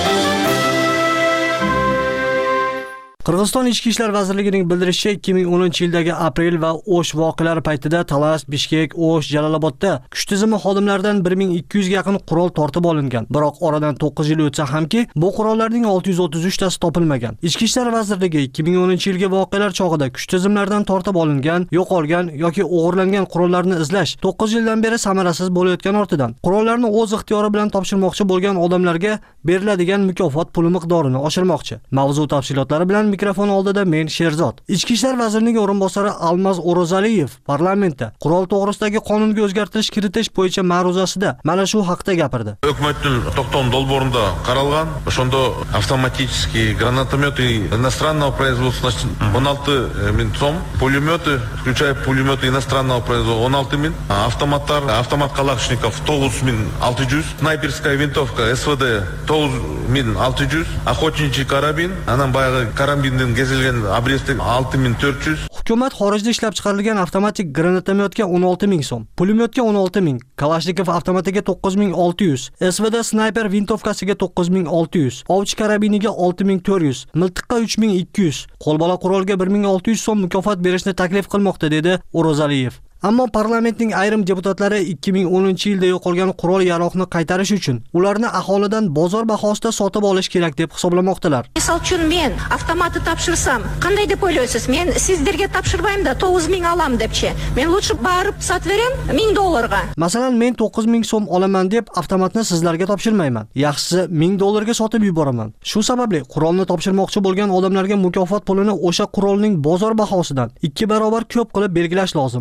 Qirg'iziston Ichki ishlar vazirligining bildirishicha, ikki ming o'ninchi yildagi aprel va O'sh voqealari paytida Talas, Bishkek, O'sh, Jalolobodda kuch tizimi xodimlaridan bir ming ikki yuzga yaqin qurol tortib olingan. Biroq oradan to'qqiz yil o'tsa hamki, bu qurollarning olti yuz o'ttiz uch tasi topilmagan. Ichki ishlar vazirligi ikki ming o'ninchi yilgi voqealar chog'ida kuch tizimlaridan tortib olingan, yo'qolgan yoki o'g'irlangan qurollarni izlash to'qqiz yildan beri samarasiz bo'layotgan ortidan qurollarni o'z ixtiyori bilan topshirmoqchi bo'lgan odamlarga beriladigan mukofot puli miqdorini oshirmoqchi. Mavzu tafsilotlari bilan mikrofon oldida men Sherzod. Ichki ishlar vazirining o'rinbosari Almaz O'rozaliyev parlamentda qurol to'g'risidagi qonunga o'zgartirish kiritish bo'yicha ma'ruzasida mana shu haqda gapirdi. Hukumatning to'xtom dolborunda qaralgan, o'shanda avtomatический гранатометы иностранного производства o'n olti ming so'm, pulemyoты, включая pulemyoты иностранного производства o'n olti ming, avtomatlar, avtomat Kalashnikov to'qqiz ming olti yuz, снайперская винтовка эс вэ дэ to'qqiz ming olti yuz, охотничий карабин, anan bayag'i karabindan kesilgan обрезтек olti ming to'rt yuz. Hukumat xorijda ishlab chiqarilgan avtomatik granatomyotga o'n olti ming so'm, pulemyotga o'n olti ming, Kalashnikov avtomatiga to'qqiz ming olti yuz, эс вэ дэ snayper vintofkasiga to'qqiz ming olti yuz, ovchi karabiniga olti ming to'rt yuz, miltiqqa uch ming ikki yuz, qo'lbola qurolga bir ming olti yuz so'm mukofot berishni taklif qilmoqda, dedi O'rozaliyev. Ammo parlamentning ayrim deputatlari ikki ming o'ninchi yilda yo'qolgan qurol yaroqni qaytarish uchun ularni aholidan bozor bahosida sotib olish kerak deb hisoblamoqdalar. Misol uchun men avtomatni topshirsam, qanday deb o'ylaysiz? Men sizlarga topshirmayman-da, to'qqiz ming olam debchi. Men lutchi barib sotverim ming dollarga. Masalan, men to'qqiz ming so'm olaman deb avtomatni sizlarga topshirmayman. Yaxshisi ming dollarga sotib yuboraman. Shu sababli qurolni topshirmoqchi bo'lgan odamlarga mukofot pulini o'sha qurolning bozor bahosidan ikki barobar ko'p qilib belgilash lozim.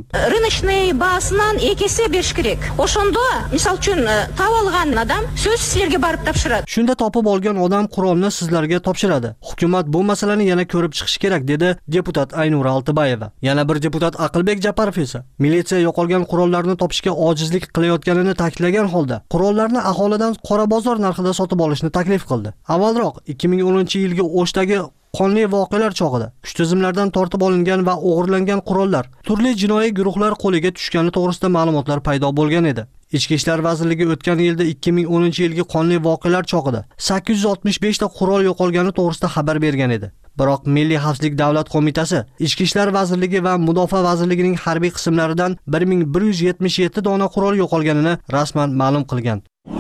рыночный баасынан эки эсе berish kerak. Ошондо, мисал үчүн, таап алган адам сөз силерге барып тапшырат. Shunda topib olgan odam qurolni sizlarga topshiradi. Hukumat bu masalani yana ko'rib chiqish kerak, dedi deputat Aynura Altibayeva. Yana bir deputat Aqlbek Japarov esa militsiya yo'qolgan qurollarni topishga ojizlik qilayotganini ta'kidlagan holda, qurollarni aholidan qora bozor narxida sotib olishni taklif qildi. Avvalroq ikki ming o'ninchi yilgi O'shdagi qonli voqealar chog'ida kuch tizimlardan tortib olingan va o'g'irlangan qurollar turli jinoiy guruhlar qo'liga tushgani to'g'risida ma'lumotlar paydo bo'lgan edi. Ichki ishlar vazirligi o'tgan yilda ikki ming o'ninchi yilgi qonli voqealar chog'ida sakkiz yuz oltmish besh ta qurol yo'qolgani to'g'risida xabar bergan edi. Biroq Milliy xavfsizlik davlat qo'mitasi, Ichki ishlar vazirligi va Mudofaa vazirligining harbiy qismlaridan bir ming bir yuz yetmish yetti dona qurol yo'qolganini rasman ma'lum qilgan.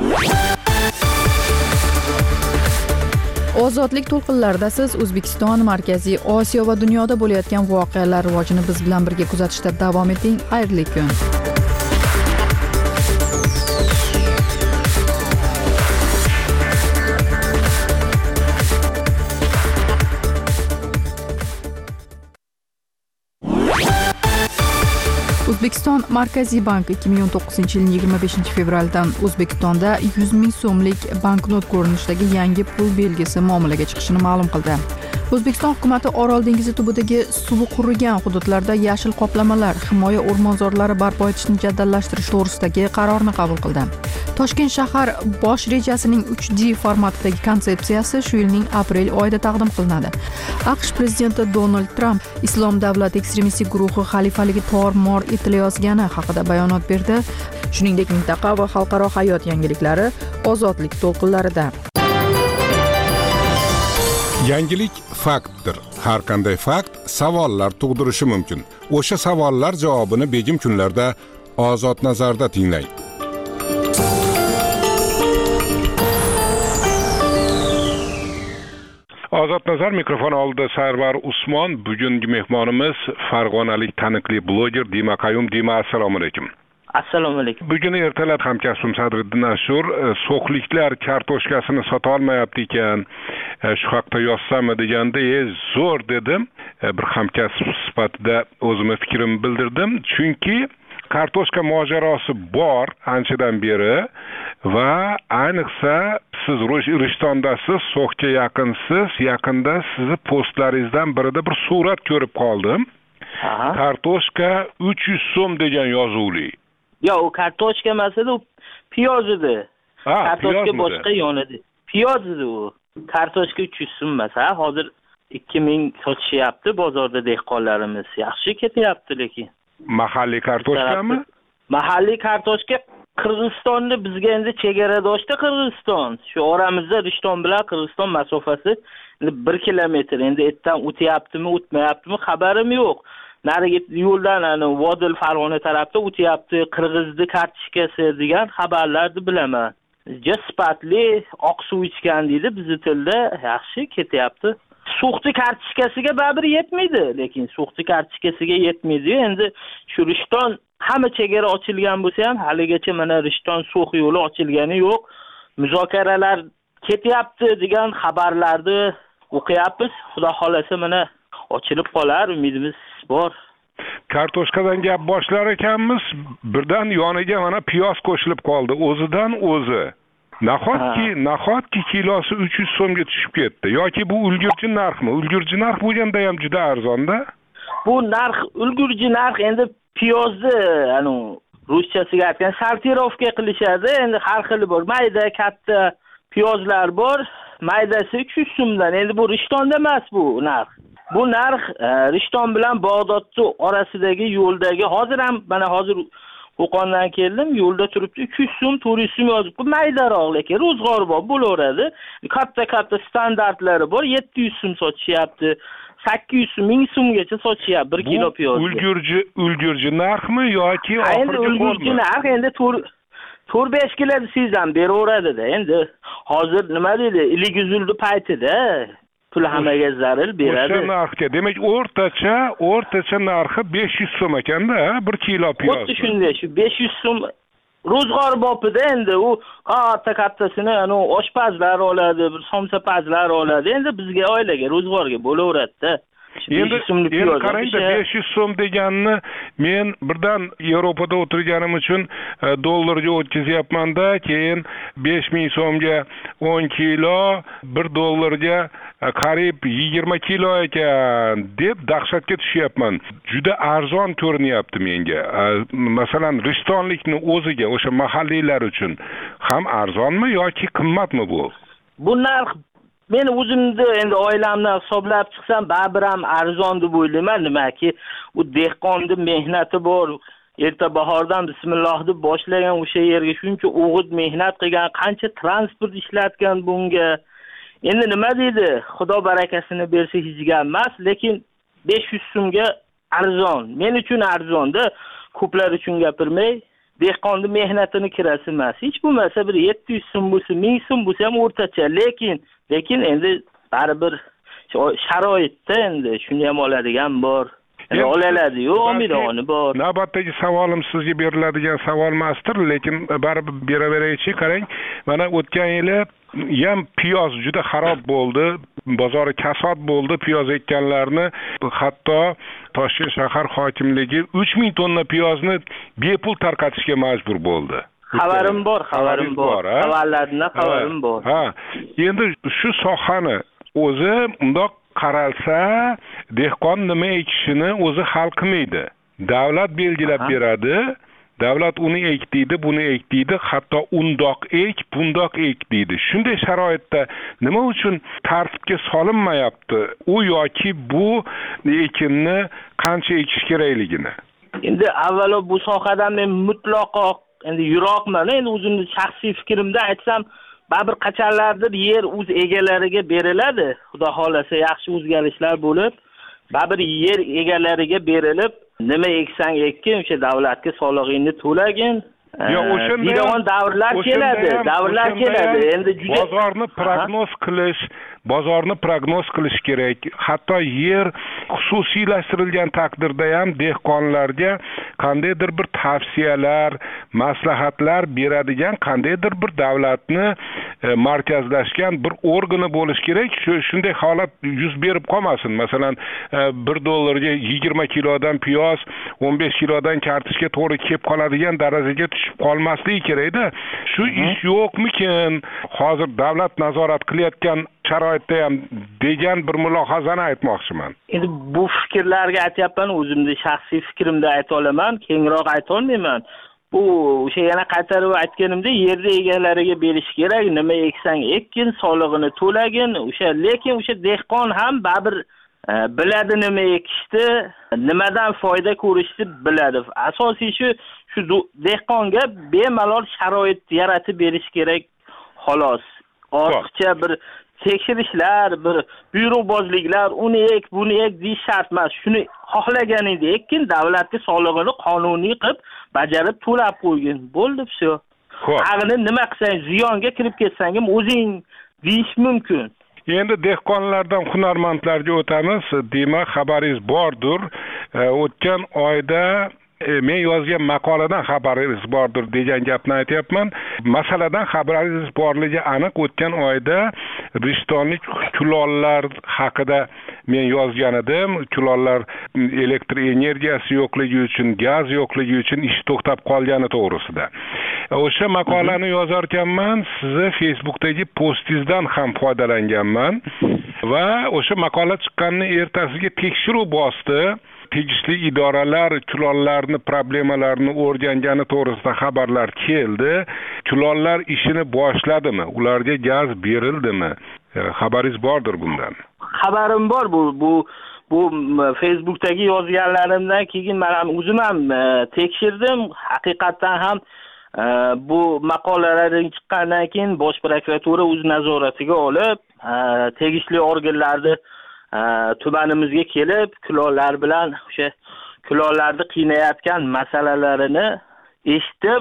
Ozodlik to'lqinlarida siz O'zbekiston, Markaziy Osiyo va dunyoda bo'layotgan voqealar rivojini biz bilan birga kuzatishda davom eting. Xayrli kun. O'zbekiston Markaziy banki ikki ming o'n to'qqizinchi yilning yigirma beshinchi fevralidan O'zbekistonda yuz ming so'mlik banknot ko'rinishidagi yangi pul belgisi muomalaga chiqishini ma'lum qildi. O'zbekiston hukumatı Orol dengizi tubidagi suvi qurigan hududlarda yashil qoplamalar, himoya o'rmonzorlari barpo etishni jadallashtirish to'g'risidagi qarorni qabul qildi. Toshkent shahar bosh rejasining uch D formatidagi konsepsiyasi shu yilning aprel oyida taqdim qilinadi. AQSh prezidenti Donald Tramp Islom davlat ekstremistik guruhi xalifaligi tor-mor etilayotgani haqida bayonot berdi. Shuningdek, mintaqa va xalqaro hayot yangiliklari ozodlik to'lqinlarida. Yangilik faktdir. Har qanday fakt savollar tug'dirishi mumkin. O'sha savollar javobini begim kunlarda Ozod nazarda tinglang. Ozod nazar mikrofon oldida Sarvar Usmon. Bugungi mehmonimiz farg'onalik taniqli bloger Dima Qayum. Dima, assalomu alaykum. Assalomu alaykum. Bugun ertalab hamkasbim Sadriddin Ashur so'qliklar kartoshkasini sota olmayapti ekan, shu haqda yozsammi deganda, "E, zo'r" dedim. Bir hamkasb sifatida o'zimning fikrimni bildirdim. Chunki kartoshka mojarosi bor anchadan beri va ayniqsa siz Rishtondasiz, So'xga yaqinsiz. Yaqinda sizni postlaringizdan birida bir surat ko'rib qoldim. Kartoshka uch yuz so'm degan yozuvli. Yo, u kartoshka emas edi, u piyoz edi. Kartoshka boshqa yonadi. Piyoz edi u. Kartoshka uch yuz so'm emas. Ha, hozir ikki ming sotishyapti bozorda dehqonlarimiz. Yaxshi ketyapti lekin. Mahalliy kartoshkami? Mahalliy kartoshka Qirg'izistonni bizga endi chegaradoshda Qirg'iziston. Shu oramizda Rishton bilan Qirg'iziston masofasi bir kilometr. Endi etdan o'tyaptimi, o'tmayaptimi xabarim yo'q. Narigi yo'ldan ana Vodil Farg'ona tarafda o'tyapti, Qirg'izning kartoshkasi degan xabarlarni bilaman. Juda sifatli oq suv ichgan deydi bizi tilda, yaxshi ketyapti. So'xti kartoshkasiga baribir yetmaydi, lekin so'xti kartoshkasiga yetmaydi. Endi shu Rishton hamma chegara ochilgan bo'lsa ham haligacha mana Rishton So'x yo'li ochilgani yo'q. Muzokaralar ketyapti degan xabarlarni o'qiyapmiz. Xudo xolasa mana ochilib qolar, umidimiz bor. Kartoshkadan gap boshlar ekanmiz, birdan yoniga mana piyoz qo'shilib qoldi, o'zidan o'zi. Nahotki, nahotki kilosi uch yuz so'mga tushib ketdi yoki bu ulgurji narxmi? Ulgurji narx bo'lganda ham juda arzon-da. Bu narx ulgurji narx endi piyozni, ano, ruschasiga aytgan sortirovka qilishadi. Endi har xili bor. Mayda, katta piyozlar bor. Maydasi uch yuz so'mdan. Endi bu Rishtonda emas bu narx. Bu narx Rishton bilan Bag'dodning orasidagi yo'ldagi, hozir ham mana hozir Qo'qondan keldim, yo'lda turibdi uch yuz so'm, to'rt yuz so'm yozib. Bu maydaroq, lekin ro'zg'or bor, bo'laveradi. Katta-katta standartlari bor, yetti yuz so'm sotishyapti. sakkiz yuz so'm, ming so'mgacha sotishyapti bir kilo piyoz. Ulgurji, ulgurji narxmi yoki oxirgi ulgurji narx endi to'rt besh kilo desizdan beraveradi-da. Endi hozir nima deydi? Ilik uzildi paytida pul hammaga zaril beradi. O'sha narxga, demak o'rtacha, o'rtacha narxi besh yuz so'm ekanda, bir kilo piyoz. Xuddi shunday, shu besh yuz so'm ro'zg'or bopida endi u katta-kattasini ana oshpazlar oladi, bir somsapazlar oladi. Endi bizga oilaga, ro'zg'orga bo'laveradi-da. endi endi qarangda besh yuz so'm deganni men birdan Yevropada o'tirganim uchun dollarga o'tkazyapmanda, keyin besh ming so'mga o'n kilo, bir dollarga qariyb yigirma kilo ekan deb dahshatga tushyapman. Juda arzon ko'rinyapti menga. Masalan, Rishtonlikni o'ziga, o'sha mahalliylar uchun ham arzonmi yoki qimmatmi bu? Bu narx men o'zimni endi oilamdan hisoblab chiqsam, baribir ham arzon deb o'ylayman. Nimaki, u dehqonning mehnati bor. Erta bahordan bismillah deb boshlagan o'sha yerga shuncha o'g'it mehnat qilgan, qancha transport ishlatgan bunga. Endi nima deydi? Xudo barakasini bersa hech gap emas, lekin besh yuz so'mga arzon. Men uchun arzonda, ko'plar uchun gapirmay, dehqonning mehnatini kirasi emas. Hech bo'lmasa bir yetti yuz so'm bo'lsa, ming so'm bo'lsa ham o'rtacha, lekin lekin endi baribir sharoitda endi shuni ham oladigan bor. Endi olaladi-yu, olmaydigani bor. Navbatdagi savolim sizga beriladigan savol emasdir, lekin baribir beraveraychi. Qarang, mana o'tgan yili ham piyoz juda xarob bo'ldi, bozori kasod bo'ldi, piyoz ekkanlarni, hatto Toshkent shahar hokimligi uch ming tonna piyozni bepul tarqatishga majbur bo'ldi. Xabarim bor, xabarim bor. Xabarlardan xabarim bor. Ha, endi shu sohani o'zi undoq qaralsa, dehqon nima ekishini o'zi hal qilmaydi. Davlat belgilab beradi. Davlat uni ek deydi, buni ek deydi, hatto undoq ek, bundoq ek deydi. Shunday sharoitda nima uchun tartibga solinmayapti? U yoki bu ekinni qancha ekish kerakligini? Endi avvalo bu sohadan men mutlaqo endi yiroqman. Endi o'zimning shaxsiy fikrimda aytsam, baribir qachonlardir yer o'z egalariga beriladi. Xudo xolasa yaxshi o'zgarishlar bo'lib, baribir yer egalariga berilib, nima eksang ekkin, o'sha davlatga solig'ingni to'lagin. Yo, o'shanda deydigan davrlar keladi, davrlar keladi. Endi juda bozorni prognoz qilish, bozorni prognoz qilish kerak. Hatto yer xususiylashtirilgan taqdirda ham dehqonlarga qandaydir bir tavsiyalar, maslahatlar beradigan qandaydir bir davlatni e, markazlashgan bir organi bo'lish kerak. Shu shunday holat yuz berib qolmasin. Masalan, e, bir dollarga yigirma kilodan piyoz, o'n besh kilodan kartoshka to'g'ri kelib qoladigan darajaga tushib qolmasligi kerak-da. Shu ish yo'qmikin? Hozir davlat nazorat qilayotgan sharoitda ham degan bir mulohazani aytmoqchiman. Endi bu fikrlarga aytyapman, o'zimning shaxsiy fikrimda ayta olaman, kengroq ayta olmayman. Bu o'sha yana qaytarib aytganimda yerni egalariga berish kerak. Nima eksang ekkin, solig'ini to'lagin. O'sha lekin o'sha dehqon ham baribir biladi nima ekishni, nimadan foyda ko'rishni biladi. Asosiy shu shu dehqonga bemalol sharoit yaratib berish kerak xolos. Ortiqcha bir tekshirishlar, bir byurobozliklar, uni ek, buni ek deyish shart emas. Shuni xohlaganingda ekkin, davlatga solig'ini qonuniy qilib, bajarib to'lab qo'ygin. Bo'ldi, shu. Haqini nima qilsang, ziyonga kirib ketsang ham o'zing deyish mumkin. Endi dehqonlardan hunarmandlarga o'tamiz. Demak, xabaringiz bordir. O'tgan oyda men yozgan maqoladan xabaringiz bordir degan gapni aytyapman. Masaladan xabaringiz borligi aniq. O'tgan oyda Rishtonlik kulollar haqida men yozgan edim. Kulollar elektr energiyasi yo'qligi uchun, gaz yo'qligi uchun ish to'xtab qolgani to'g'risida. O'sha maqolani yozar ekanman, sizni Facebookdagi postingizdan ham foydalanganman va o'sha maqola chiqqanning ertasiga tekshiruv bosdi. Tegishli idoralar kulollarni problemalarini o'rgangani to'g'risida xabarlar keldi. Kulollar ishini boshladimi? Ularga gaz berildimi? Xabaringiz bordir bundan. Xabarim bor bu bu bu Facebookdagi yozganlarimdan keyin men ham o'zim ham tekshirdim. Haqiqatan ham bu maqolalarning chiqqandan keyin Bosh prokuratura o'z nazoratiga olib, tegishli organlarni tumanimizga kelib, kulollar bilan o'sha kulollarni qiynayotgan masalalarini eshitib,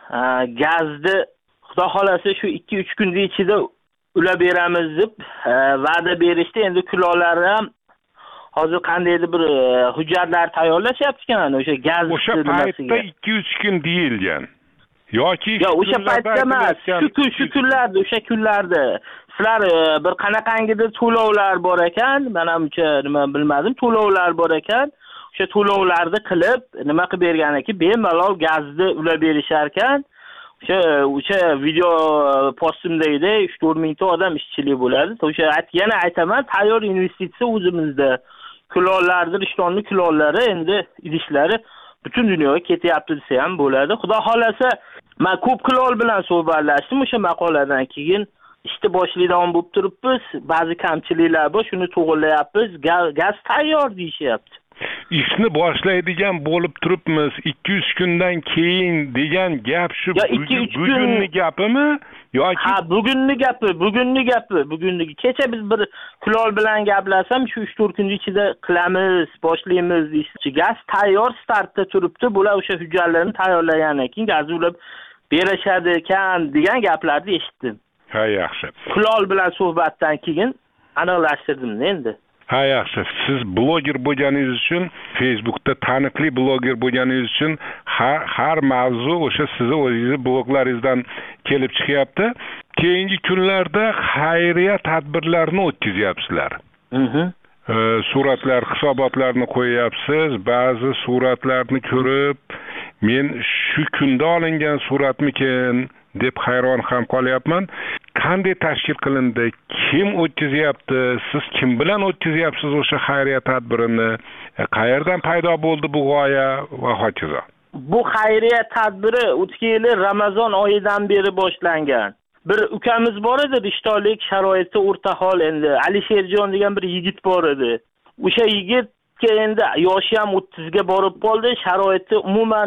gazni xudo xolasa shu ikki uch kun ichida ulab beramiz deb va'da berishdi. Endi kulollar ham hozir qandaydir bir hujjatlar tayyorlashyapti ekan o'sha gaz o'sha paytda ikki uch kun deyilgan. yoki yo o'sha paytda emas, shu kun shu kunlarda, o'sha kunlarda sizlar bir qanaqangidir to'lovlar bor ekan, menimcha nima bilmadim, to'lovlar bor ekan. O'sha to'lovlarni qilib nima qilib bergan ekan, bemalol gazni ulab berishar ekan. O'sha o'sha video postimda edi, uch to'rt mingta odam ishchilik bo'ladi. O'sha yana aytaman, tayyor investitsiya o'zimizda. Kulollardir, ishtonni kulollari endi idishlari butun dunyoga ketyapti desa ham bo'ladi. Xudo xolasa, men ko'p kulol bilan suhbatlashdim o'sha maqoladan keyin. İşte boshlaydigan bo'lib turibmiz, ba'zi kamchiliklar bor, shuni to'g'rilayapmiz. Gaz tayyor deyishyapti. Ishni boshlaydigan bo'lib turibmiz, ikki uch kundan keyin degan gap shu bugunni gapimi yoki ha bugunni gapi, bugunni gapi, bugunni. Kecha biz bir kulol bilan gaplashsam, shu uch to'rt kun ichida qilamiz, boshlaymiz deyishchi. Gaz tayyor startda turibdi, bular o'sha hujjatlarni tayyorlagandan keyin gaz ulab berishadi ekan degan gaplarni eshitdim. Ha, yaxshi. Kulol bilan suhbatdan keyin aniqlashtirdim endi. Ha, yaxshi. Siz bloger bo'lganingiz uchun, Facebookda taniqli bloger bo'lganingiz uchun har har mavzu o'sha sizni o'zingiz bloglaringizdan kelib chiqyapti. Keyingi kunlarda xayriya tadbirlarini o'tkazyapsizlar. Mhm. Suratlar, hisobotlarni qo'yapsiz. Ba'zi suratlarni ko'rib, men shu kunda olingan suratmikin deb hayron ham qolyapman. Qanday tashkil qilindi? Kim o'tkazyapti? Siz kim bilan o'tkazyapsiz o'sha xayriya tadbirini? Qayerdan paydo bo'ldi bu g'oya va hokazo? Bu xayriya tadbiri o'tgan yil Ramazon oyidan beri boshlangan. Bir ukamiz bor edi, ishtonlik sharoiti o'rta hol endi. Alisherjon degan bir yigit bor edi. O'sha yigit endi yoshi ham o'ttizga borib qoldi, sharoiti umuman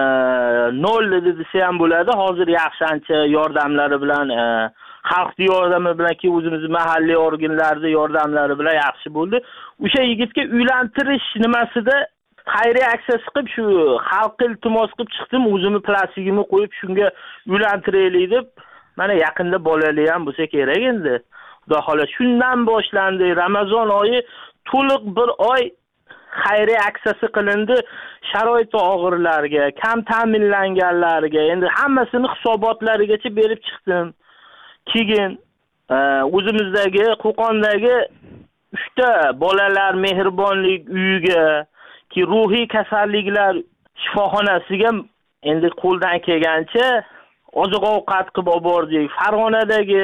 nol desa ham bo'ladi. Hozir yaxshi ancha yordamlari bilan, xalq yordami bilan ki o'zimiz mahalliy organlarning yordamlari bilan yaxshi bo'ldi. O'sha yigitga uylantirish nimasida xayriya aksiyasi qilib shu xalqqa iltimos qilib chiqdim, o'zimni plastigimni qo'yib shunga uylantiraylik deb. Mana yaqinda bolali ham bo'lsa kerak endi. Xudo xolos shundan boshlandi. Ramazon oyi to'liq bir oy xayriya aksiyasi qilindi. Sharoiti og'irlarga, kam ta'minlanganlarga, endi hammasini hisobotlarigacha berib chiqdim. Keyin o'zimizdagi Qo'qondagi uchta bolalar mehribonlik uyiga, ki ruhiy kasalliklar shifoxonasiga endi qo'ldan kelgancha oziq-ovqat qilib olib bordik. Farg'onadagi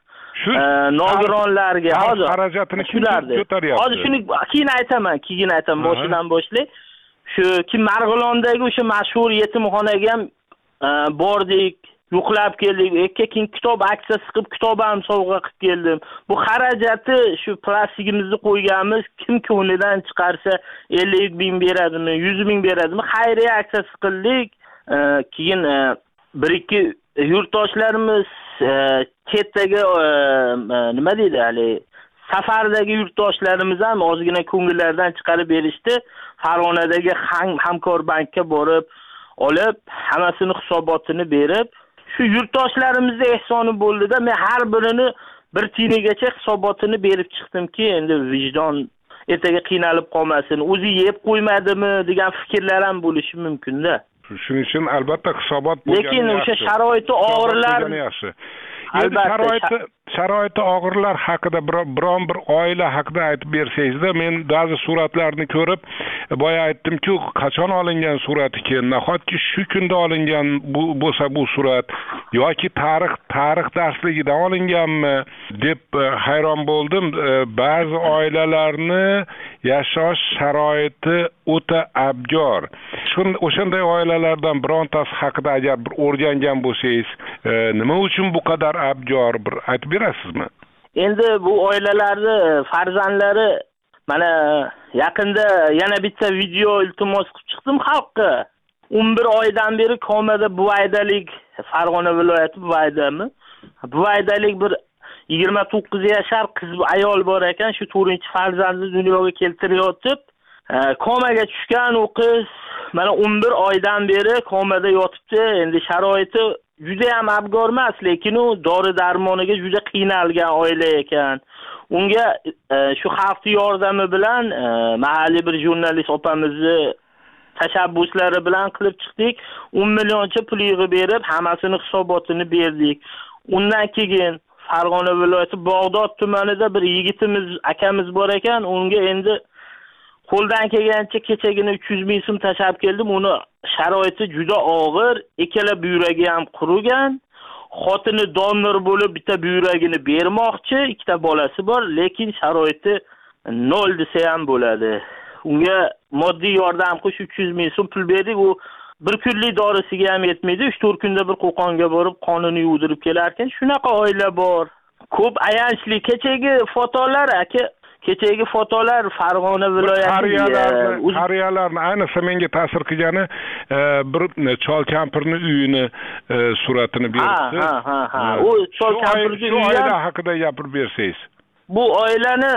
nogironlarga hozir xarajatini ko'taryapti. Hozir shuni keyin aytaman, keyin aytaman, boshidan boshlay. Shu kim Marg'ilondagi o'sha mashhur yetimxonaga ham bordik, yo'qlab keldik. Ekka keyin kitob aksiyasi qilib kitob ham sovg'a qilib keldim. Bu xarajati shu plastigimizni qo'yganmiz, kim ko'nglidan chiqarsa ellik ming beradimi, yuz ming beradimi, xayriya aksiyasi qildik. Keyin bir ikki yurtdoshlarimiz chetdagi nima deydi, hali safardagi yurtdoshlarimiz ham ozgina ko'ngillaridan chiqarib berishdi. Farg'onadagi Hamkor bankka borib olib, hammasini hisobotini berib, shu yurtdoshlarimizning ehsoni bo'ldi-da, men har birini bir tiyingacha hisobotini berib chiqdimki, endi vijdon ertaga qiynalib qolmasin. O'zi yeb qo'ymadimi degan fikrlar ham bo'lishi mumkin-da. Shuning uchun albatta hisobot bo'lgani yaxshi. Lekin o'sha sharoiti og'irlar yaxshi. Sharoiti sharoiti og'irlar haqida biron bir oila haqida aytib bersangizda, men ba'zi suratlarni ko'rib, boya aytdim-ku, qachon olingan surat ekan, nahotki shu kunda olingan bo'lsa bu surat yoki tarix tarix darsligida olinganmi deb hayron bo'ldim. Ba'zi oilalarni yashash sharoiti o'ta abgor. O'shanday oilalardan birontasi haqida agar bir o'rgangan bo'lsangiz, nima uchun bu qadar abgor bir aytib berasizmi? Endi bu oilalarni farzandlari mana yaqinda yana bitta video iltimos qilib chiqdim xalqqa. o'n bir oydan beri komada buvaydalik, Farg'ona viloyati buvaydami? Buvaydalik bir yigirma to'qqiz yashar qiz ayol bor ekan, shu to'rtinchi farzandni dunyoga keltirayotib, komaga tushgan u qiz mana o'n bir oydan beri komada yotibdi. Endi sharoiti juda ham abgor emas, lekin u dori darmoniga juda qiynalgan oila ekan. Unga shu xalq yordami bilan mahalliy bir jurnalist opamizni tashabbuslari bilan qilib chiqdik. o'n millioncha pul yig'ib berib, hammasini hisobotini berdik. Undan keyin Farg'ona viloyati Bog'dod tumanida bir yigitimiz, akamiz bor ekan, unga endi qo'ldan kelgancha kechagina uch yuz ming so'm tashab keldim. Uni sharoiti juda og'ir, ikkala buyragi ham qurigan. Xotini donor bo'lib bitta buyragini bermoqchi, ikkita bolasi bor, lekin sharoiti nol desa ham bo'ladi. Unga moddiy yordam qilish uch yuz ming so'm pul berdik. U bir kunlik dorisiga ham yetmaydi. uch to'rt kunda bir Qo'qonga borib qonuni yuvdirib kelar ekan. Shunaqa oila bor. Ko'p ayanchli kechagi fotolar aka, kechagi fotolar Farg'ona viloyatiga qariyalarni ayniqsa menga ta'sir qilgani bir chol kampirni uyini suratini beribsiz. Ha, ha, ha. U chol kampirning uyi oila haqida gapirib bersangiz. Bu oilani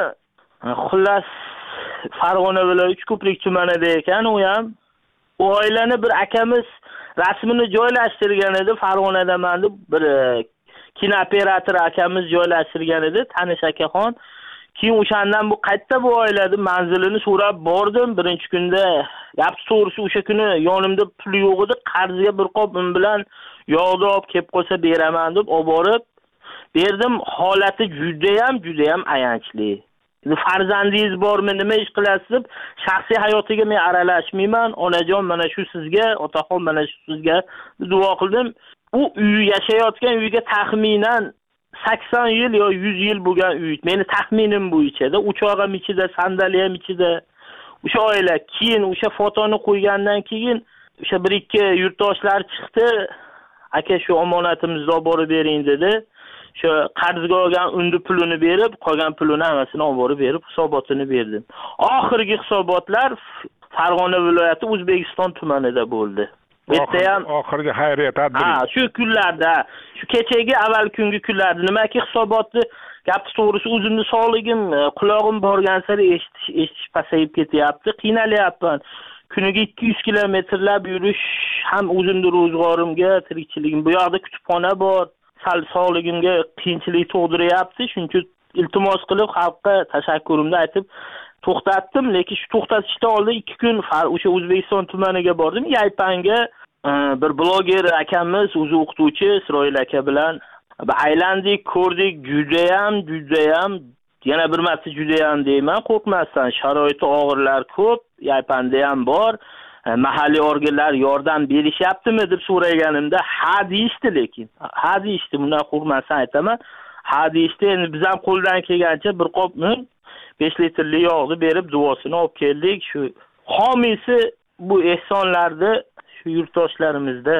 xullas Farg'ona viloyati Uchko'prik tumanida ekan, u ham u oilani bir akamiz rasmini joylashtirgan edi. Farg'onadaman deb bir kinooperator akamiz joylashtirgan edi, tanish akaxon. Keyin o'shandan bu qaytda bu oilani manzilini so'rab bordim. Birinchi kunda gap to'g'risi o'sha kuni yonimda pul yo'q edi. Qarzga bir qop un bilan yog'ni olib kelib qolsa beraman deb olib borib berdim. Holati juda ham, juda ham ayanchli. Farzandingiz bormi, nima ish qilasiz deb shaxsiy hayotiga men aralashmayman. Onajon, mana shu sizga, otaxon mana shu sizga duo qildim. U uy yashayotgan uyga taxminan sakson yil yo yuz yil bo'lgan uy. Meni taxminim bo'yicha-da, o'choq ham ichida, sandalye ham ichida. O'sha oila keyin o'sha fotoni qo'ygandan keyin o'sha bir ikki yurtdoshlar chiqdi. Aka, shu omonatimizni olib borib bering dedi. Shu qarzga olgan undi pulini berib, qolgan pulini hammasini olib borib berib, hisobotini berdim. Oxirgi hisobotlar Farg'ona viloyati O'zbekiston tumanida bo'ldi. Bitta ham oxirgi xayriya tadbiri. Ha, shu kunlarda, shu kechagi avval kungi kunlarda nimaki hisobotni gap to'g'risi o'zimni sog'ligim, qulog'im borgan sari eshitish, eshitish pasayib ketyapti. Qiynalyapman. Kuniga ikki yuz kilometrlab yurish ham o'zimni ro'zg'orimga, tirikchiligim. Bu yoqda kutubxona bor. Sal sog'ligimga qiyinchilik tug'diryapti. Shuning uchun iltimos qilib xalqqa tashakkurimni aytib to'xtatdim. Lekin shu to'xtatishdan oldin ikki kun o'sha O'zbekiston tumaniga bordim. Yaypanga bir bloger akamiz, o'zi o'qituvchi Isroil aka bilan aylandik, ko'rdik. Juda ham, juda ham, yana bir marta juda ham deyman, qo'rqmasdan. Sharoiti og'irlar ko'p, Yaypanda ham bor. Mahalliy organlar yordam berishyaptimi deb so'raganimda ha deyishdi, lekin ha deyishdi. Bundan qo'rqmasdan aytaman. Ha deyishdi. Endi biz ham qo'ldan kelgancha bir qop un, besh litrli yog'ni berib duosini olib keldik. Shu homiysi bu ehsonlarni shu yurtdoshlarimizda.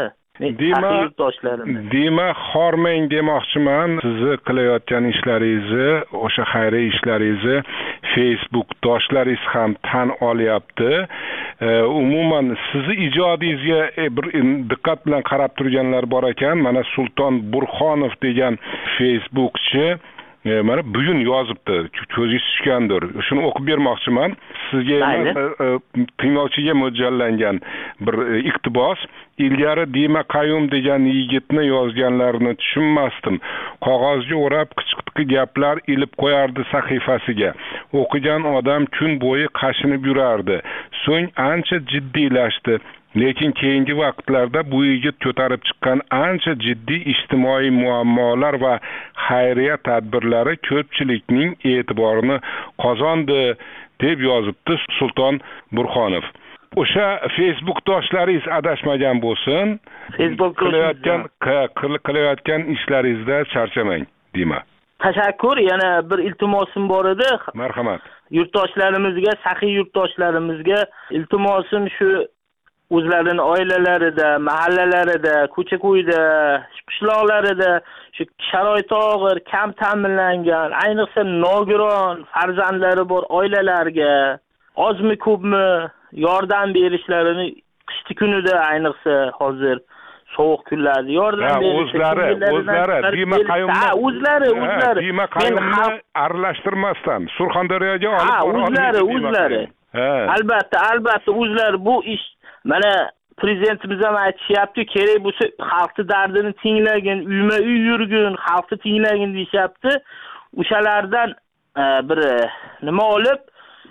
Demak, xormang demoqchiman. Sizni qilayotgan ishlaringizni, o'sha xayriya ishlaringizni Facebook doshlaringiz ham tan olyapti. Umuman sizni ijodingizga bir diqqat bilan qarab turganlar bor ekan. Mana Sulton Burxonov degan Facebookchi mana bugun yozibdi, ko'zingiz tushgandir. Shuni o'qib bermoqchiman. Sizga tinglovchiga mo'ljallangan bir iqtibos. Ilgari Dima Qayum degan yigitni yozganlarini tushunmasdim. Qog'ozga o'rab qichqitqi gaplar ilib qo'yardi sahifasiga. O'qigan odam kun bo'yi qashinib yurardi. So'ng ancha jiddiylashdi. Lekin keyingi vaqtlarda bu yigit ko'tarib chiqqan ancha jiddiy ijtimoiy muammolar va xayriya tadbirlari ko'pchilikning e'tiborini qozondi deb yozibdi Sulton Burxonov. O'sha Facebook doshlaringiz adashmagan bo'lsin. Facebook qilayotgan qilayotgan ishlaringizda charchamang, Dima. Tashakkur. Yana bir iltimosim bor edi. Marhamat. Yurtdoshlarimizga, saxiy yurtdoshlarimizga iltimosim shu o'zlarining oilalarida, mahallalarida, ko'cha-ko'yda, qishloqlarida shu sharoiti og'ir, kam ta'minlangan, ayniqsa nogiron farzandlari bor oilalarga ozmi ko'pmi yordam berishlarini qishki kunida, ayniqsa hozir sovuq kunlarda yordam berishlari, o'zlari, o'zlari Dima Qayumni, ha, o'zlari, o'zlari Dima Qayumni aralashtirmasdan Surxondaryoga olib borib, ha, o'zlari, o'zlari. Albatta, albatta, o'zlari bu ish. Mana prezidentimiz ham aytishyapti, kerak bo'lsa xalqning dardini tinglagin, uyma-uy yurgin, xalqni tinglagin deyapti. O'shalardan bir nima olib,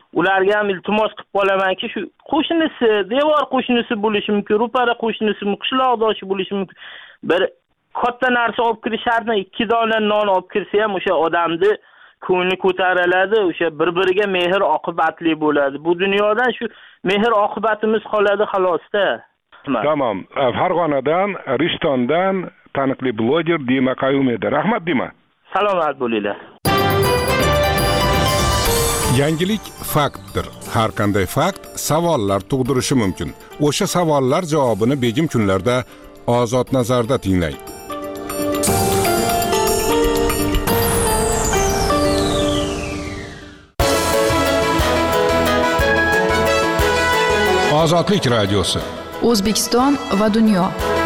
ularga ham iltimos qilib qolamanki, shu qo'shnisi, devor qo'shnisi bo'lishi mumkin, ro'para qo'shnisi, qishloqdoshi bo'lishi mumkin. Bir katta narsa olib kirish shartmi, ikki dona non olib kirsa ham o'sha odamni ko'ngli ko'tariladi, o'sha bir-biriga mehr oqibatli bo'ladi. Bu dunyodan shu mehr oqibatimiz qoladi xalosda. Tamam. Farg'onadan, Rishtondan taniqli bloger Dima Qayumeda. Rahmat Dima. Salomat bo'linglar. Yangilik faktdir. Har qanday fakt savollar tug'dirishi mumkin. O'sha savollar javobini begim kunlarda Ozod nazarda tinglang. Ozodlik radiosi. O'zbekiston va dunyo.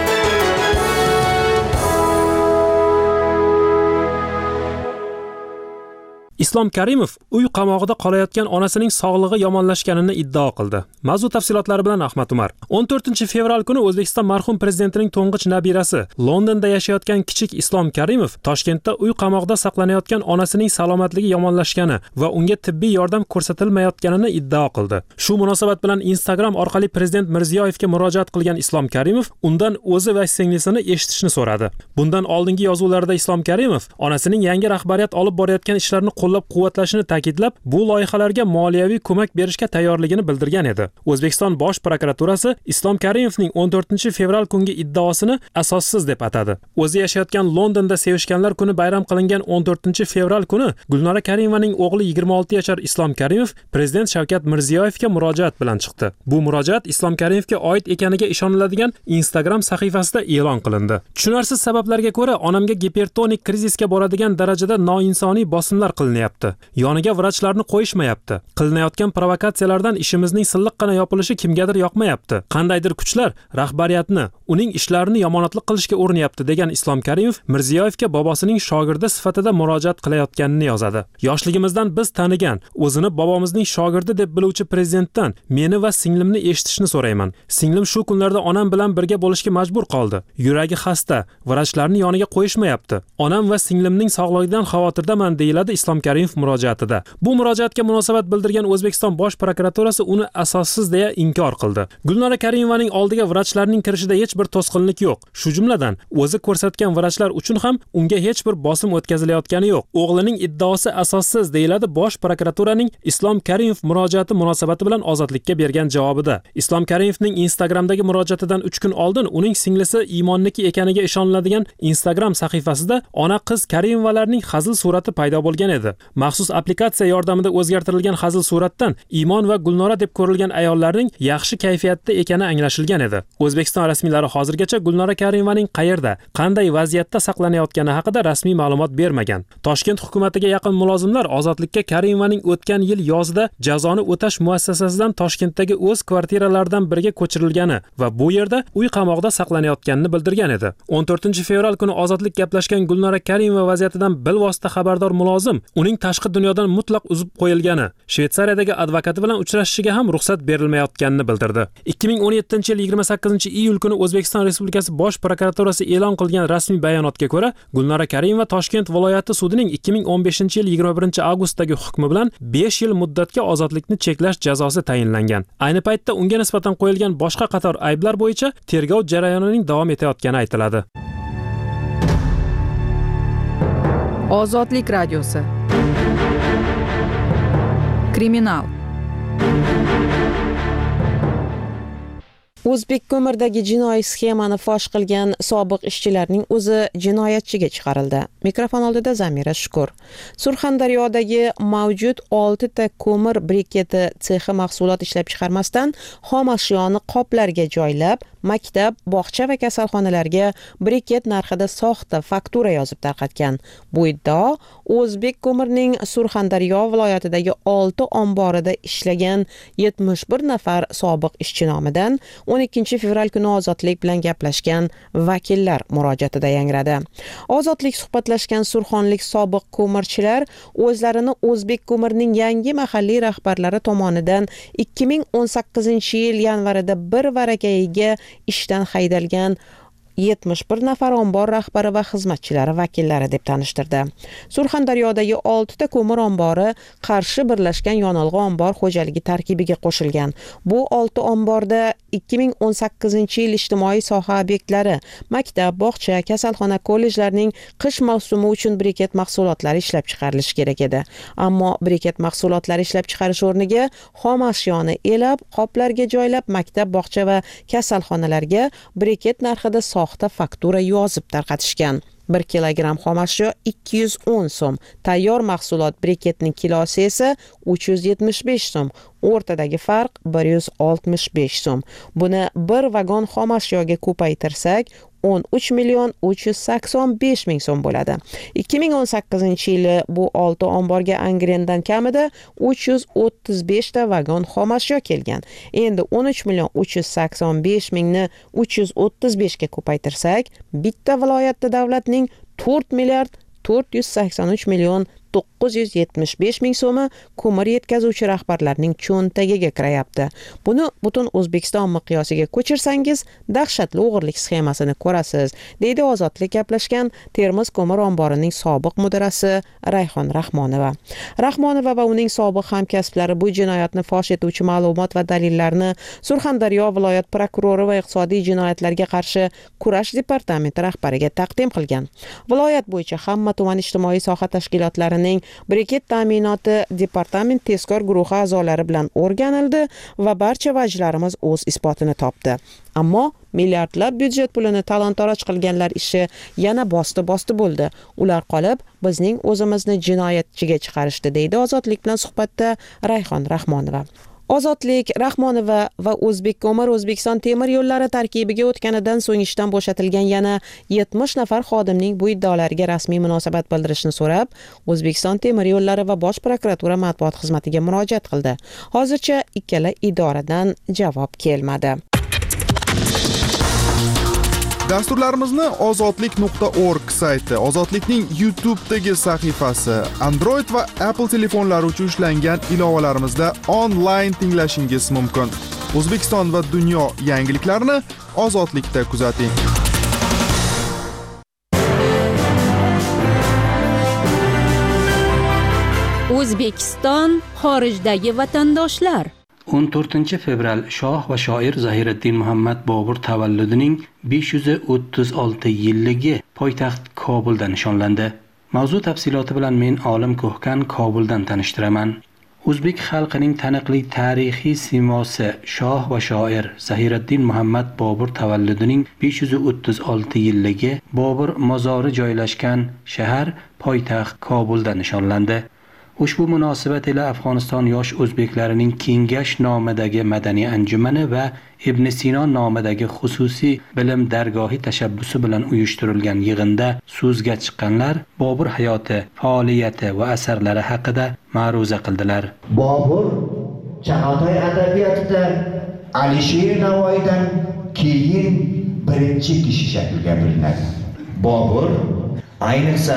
Islom Karimov uy qamog'ida qolayotgan onasining sog'lig'i yomonlashganini iddao qildi. Mavzu tafsilotlari bilan Ahmad Umar. o'n to'rtinchi fevral kuni O'zbekiston marhum prezidentining to'ng'ich nabirasi, Londonda yashayotgan kichik Islom Karimov Toshkentda uy qamog'ida saqlanayotgan onasining salomatligi yomonlashgani va unga tibbiy yordam ko'rsatilmayotganini iddao qildi. Shu munosabat bilan Instagram orqali prezident Mirziyoyevga murojaat qilgan Islom Karimov undan o'zi va singlisini eshitishni so'radi. Bundan oldingi yozuvlarida Islom Karimov onasining yangi rahbariyat olib borayotgan ishlarini qo'llab-quvvatlashini ta'kidlab, bu loyihalarga moliyaviy ko'mak berishga tayyorligini bildirgan edi. O'zbekiston Bosh prokuraturasi Islom Karimovning o'n to'rtinchi fevral kungi iddaosini asossiz deb atadi. O'zi yashayotgan Londonda sevishganlar kuni bayram qilingan o'n to'rtinchi fevral kuni Gulnora Karimovaning o'g'li yigirma olti yashar Islom Karimov prezident Shavkat Mirziyoyevga murojaat bilan chiqdi. Bu murojaat Islom Karimovga oid ekaniga ishoniladigan Instagram sahifasida e'lon qilindi. Tushunarsiz sabablarga ko'ra onamga gipertonik krizisga boradigan darajada noinsoniy bosimlar qilinyapti. Yoniga vrachlarni qo'yishmayapti. Qilinayotgan provokatsiyalardan ishimizning silliqqina yopilishi kimgadir yoqmayapti. Qandaydir kuchlar rahbariyatni, uning ishlarini yomonotlik qilishga uриnyapti degan Islom Karimov Mirziyoyevga bobosining shogirdi sifatida murojaat qilayotganini yozadi. Yoshligimizdan biz tanigan, o'zini bobomizning shogirdi deb biluvchi prezidentdan meni va singlimni eshitishni so'rayman. Singlim shu kunlarda onam bilan birga bo'lishga majbur qoldi. Yuragi xasta, vrachlarni yoniga qo'yishmayapti. Onam va singlimning sog'lig'idan xavotirdaman deyiladi Islom Karimov murojaatida. Bu murojaatga munosabat bildirgan O'zbekiston Bosh prokuraturasi uni asossiz deya inkor qildi. Gulnora Karimovaning oldiga vrachlarning kirishida hech bir to'sqinlik yo'q. Shu jumladan o'zi ko'rsatgan vrachlar uchun ham unga hech bir bosim o'tkazilayotgani yo'q. O'g'lining iddaosi asossiz deyiladi Bosh prokuraturaning Islom Karimov murojaati munosabati bilan Ozodlikka bergan javobida. Islom Karimovning Instagramdagi murojaatidan uch kun oldin uning singlisi Imonniki ekaniga ishoniladigan Instagram sahifasida ona qiz Karimovalarning hazil surati paydo bo'lgan edi. Maxsus applikatsiya yordamida o'zgartirilgan hazil suratdan Imon va Gulnora deb ko'rilgan ayollarning yaxshi kayfiyatda ekani anglashilgan edi. O'zbekiston rasmiylari hozirgacha Gulnora Karimovaning qayerda, qanday vaziyatda saqlanayotgani haqida rasmiy ma'lumot bermagan. Toshkent hukumatiga yaqin mulozimlar Ozodlikka Karimovaning o'tgan yil yozida jazoni o'tash muassasasidan Toshkentdagi o'z kvartiralaridan biriga ko'chirilgani va bu yerda uy qamog'ida saqlanayotganini bildirgan edi. o'n to'rtinchi fevral kuni Ozodlik gaplashgan Gulnora Karimova vaziyatidan bilvosita xabardor mulozim uning tashqi dunyodan mutlaq uzib qo'yilgani, Shveysariyadagi advokati bilan uchrashishiga ham ruxsat berilmayotganini bildirdi. ikki ming o'n yettinchi yil yigirma sakkizinchi iyul kuni O'zbekiston Respublikasi Bosh prokuraturasi e'lon qilgan rasmiy bayonotga ko'ra, Gulnora Karimova Toshkent viloyati sudining ikki ming o'n beshinchi yil yigirma birinchi avgustdagi hukmi bilan besh yil muddatga ozodlikni cheklash jazosi tayinlangan. Ayni paytda unga nisbatan qo'yilgan boshqa qator ayblar bo'yicha tergov jarayonining davom etayotgani aytiladi. Ozodlik radiosi. Kriminal. O'zbek ko'mirdagi jinoiy sxemani fosh qilgan sobiq ishchilarning o'zi jinoyatchiga chiqarildi. Mikrofon oldida Zamira Shukur. Surxondaryodagi mavjud olti ta ko'mir briketi sexi mahsulot ishlab chiqarmasdan xom ashyoni qoplarga joylab, maktab, bog'cha va kasalxonalarga briket narxida soxta faktura yozib tarqatgan. Bu iddao O'zbek ko'mirning Surxondaryo viloyatidagi olti omborida ishlagan yetmish bir nafar sobiq ishchi nomidan o'n ikkinchi fevral kuni Ozodlik bilan gaplashgan vakillar murojaatida yangradi. Ozodlik suhbatlashgan surxonlik sobiq ko'mirchilar o'zlarini O'zbek ko'mirning yangi mahalliy rahbarlari tomonidan ikki ming o'n sakkizinchi yil yanvarida bir varakayiga ishdan haydalgan yetmish bir nafar ombor rahbari va xizmatchilari vakillari deb tanishtirdi. Surxondaryodagi olti ta ko'mir ombori Qarshi birlashgan yonilg'i ombor xo'jaligi tarkibiga qo'shilgan. Bu olti omborda ikki ming o'n sakkizinchi yil ijtimoiy soha obyektlari, maktab, bog'cha, kasalxona, kollejlarning qish mavsumi uchun briket mahsulotlari ishlab chiqarilishi kerak edi. Ammo briket mahsulotlari ishlab chiqarish o'rniga xom ashyoni elab, qoplarga joylab, maktab, bog'cha va kasalxonalarga briket narxida soxta faktura yozib tarqatishgan. bir kilogramm xom ashyo ikki yuz o'n so'm, tayyor mahsulot briketning kilosi esa uch yuz yetmish besh so'm. O'rtadagi farq bir yuz oltmish besh so'm. Buni bir vagon xom ashyoga ko'paytirsak, o'n uch million uch yuz sakson besh ming so'm bo'ladi. ikki ming o'n sakkizinchi yili bu olti omborga Angrendan kamida uch yuz o'ttiz besh ta vagon xom ashyo kelgan. Endi o'n uch million uch yuz sakson besh mingni uch yuz o'ttiz besh ga ko'paytirsak, bitta viloyatda davlatning to'rt milliard to'rt yuz sakson uch million to'qqiz yuz yetmish besh ming so'mi ko'mir yetkazuvchi rahbarlarning cho'ntagiga kirayapti. Buni butun O'zbekiston miqyosiga ko'chirsangiz, dahshatli o'g'irlik sxemasini ko'rasiz, deydi Ozodlik gaplashgan Termiz ko'mir omborining sobiq mudirasi Rayhon Rahmonova. Rahmonova va uning sobiq hamkasblari bu jinoyatni fosh etuvchi ma'lumot va dalillarni Surxondaryo viloyat prokurori va iqtisodiy jinoyatlarga qarshi kurash departamenti rahbariga taqdim qilgan. Viloyat bo'yicha hamma tuman ijtimoiy soha tashkilotlari briket ta'minoti departament tezkor guruhi a'zolari bilan o'rganildi va barcha vajlarimiz o'z isbotini topdi. Ammo milliardlab byudjet pulini talon-toroj qilganlar ishi yana bosti-bosti bo'ldi. Ular qolib, bizning o'zimizni jinoyatchiga chiqarishdi, deydi Ozodlik bilan suhbatda Rayhon Rahmonova. Ozodlik Rahmonova va O'zbek ko'mir O'zbekiston temir yo'llari tarkibiga o'tganidan so'ng ishdan bo'shatilgan yana yetmish nafar xodimning bu iddaolariga rasmiy munosabat bildirishni so'rab, O'zbekiston temir yo'llari va Bosh prokuratura matbuot xizmatiga murojaat qildi. Hozircha ikkala idoradan javob kelmadi. Dasturlarimizni ozodlik nuqta org sayti, Ozodlikning YouTube'dagi sahifasi, Android va Apple telefonlari uchun ishlangan ilovalarimizda onlayn tinglashingiz mumkin. O'zbekiston va dunyo yangiliklarini Ozodlikda kuzating. O'zbekiston xorijdagi vatandoshlar. o'n to'rtinchi fevral shoh va shoir Zahiriddin Muhammad Bobur tavalludining besh yuz o'ttiz olti yilligi poytaxt Kobulda nishonlandi. Mavzu tafsiloti bilan men Olim Ko'hkan Kobuldan tanishtiraman. O'zbek xalqining taniqli tarixiy simosi shoh va shoir Zahiriddin Muhammad Bobur tavalludining besh yuz o'ttiz olti yilligi Bobur mozori joylashgan shahar poytaxt Kobulda nishonlandi. Ushbu munosabat ila Afg'oniston yosh o'zbeklarining Kengash nomidagi madaniy anjumani va Ibn Sino nomidagi xususiy bilim dargohi tashabbusi bilan uyushtirilgan yig'inda so'zga chiqqanlar Bobur hayoti, faoliyati va asarlari haqida ma'ruza qildilar. Bobur Chag'atoy adabiyotida Alisher Navoiydan keyin birinchi kishi shaklga bilinadi. Bobur ayniqsa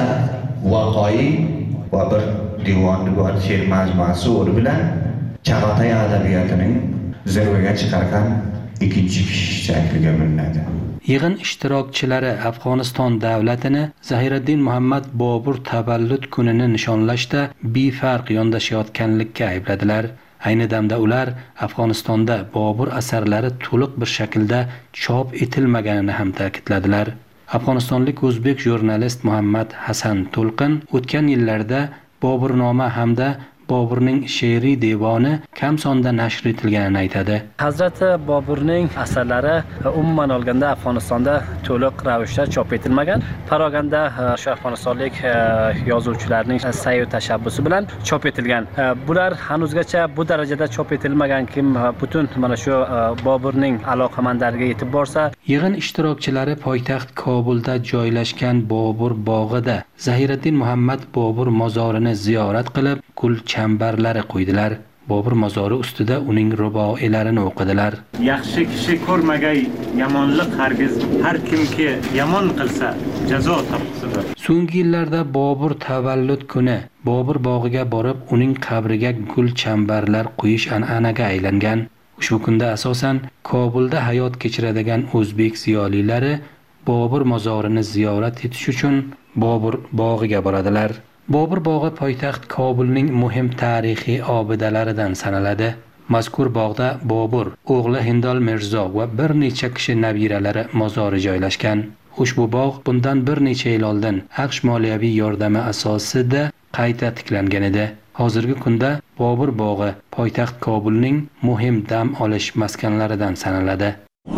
voqei va bir divan bor she'r majmuasi o'ri bilan Chag'atoy adabiyotining zirvaga chiqargan ikkinchi kishi shakliga bilinadi. Yig'in ishtirokchilari Afg'oniston davlatini Zahiriddin Muhammad Bobur tavallud kunini nishonlashda befarq yondashayotganlikka aybladilar. Ayni damda ular Afg'onistonda Bobur asarlari to'liq bir shaklda chop etilmaganini ham ta'kidladilar. Afg'onistonlik o'zbek jurnalist Muhammad Hasan To'lqin o'tgan yillarda Boburnoma hamda Boburning she'riy devoni kam sonda nashr etilganini aytadi. Hazrati Boburning asarlari umuman olganda Afg'onistonda to'liq ravishda chop etilmagan. Paraganda shu afg'onistonlik yozuvchilarning sa'i tashabbusi bilan chop etilgan. Bular hanuzgacha bu darajada chop etilmagan kim butun mana shu Boburning aloqamandlariga yetib borsa, yig'in ishtirokchilari poytaxt Kobulda joylashgan Bobur bog'ida Zahiriddin Muhammad Bobur mozorini ziyorat qilib, gul chambarlari qo'ydilar. Bobur mozori ustida uning ruboiylarini o'qidilar. Yaxshi kishi ko'rmagay yomonlik hargiz, har kimki yomon qilsa jazo topsidir. So'nggi yillarda Bobur tavallud kuni Bobur bog'iga borib, uning qabriga gul chambarlar qo'yish an'anaga aylangan. Ushbu kunda asosan Kobulda hayot kechiradigan o'zbek ziyolilari Bobur mozorini ziyorat etish uchun Bobur bog'iga boradilar. Bobur bog'i poytaxt Kobulning muhim tarixiy obidalaridan sanaladi. Mazkur bog'da Bobur, o'g'li Hindol Mirzo va bir necha kishi nabiralari mozori joylashgan. Ushbu bog' bundan bir necha yil oldin AQSh moliyaviy yordami asosida qayta tiklangan edi. Hozirgi kunda Bobur bog'i poytaxt Kobulning muhim dam olish maskanlaridan sanaladi.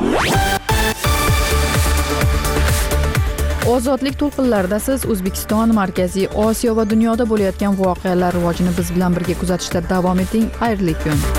Ozodlik to'lqinlarida siz O'zbekiston, Markaziy Osiyo va dunyoda bo'layotgan voqealar rivojini biz bilan birga kuzatishda davom eting. Xayrli kun.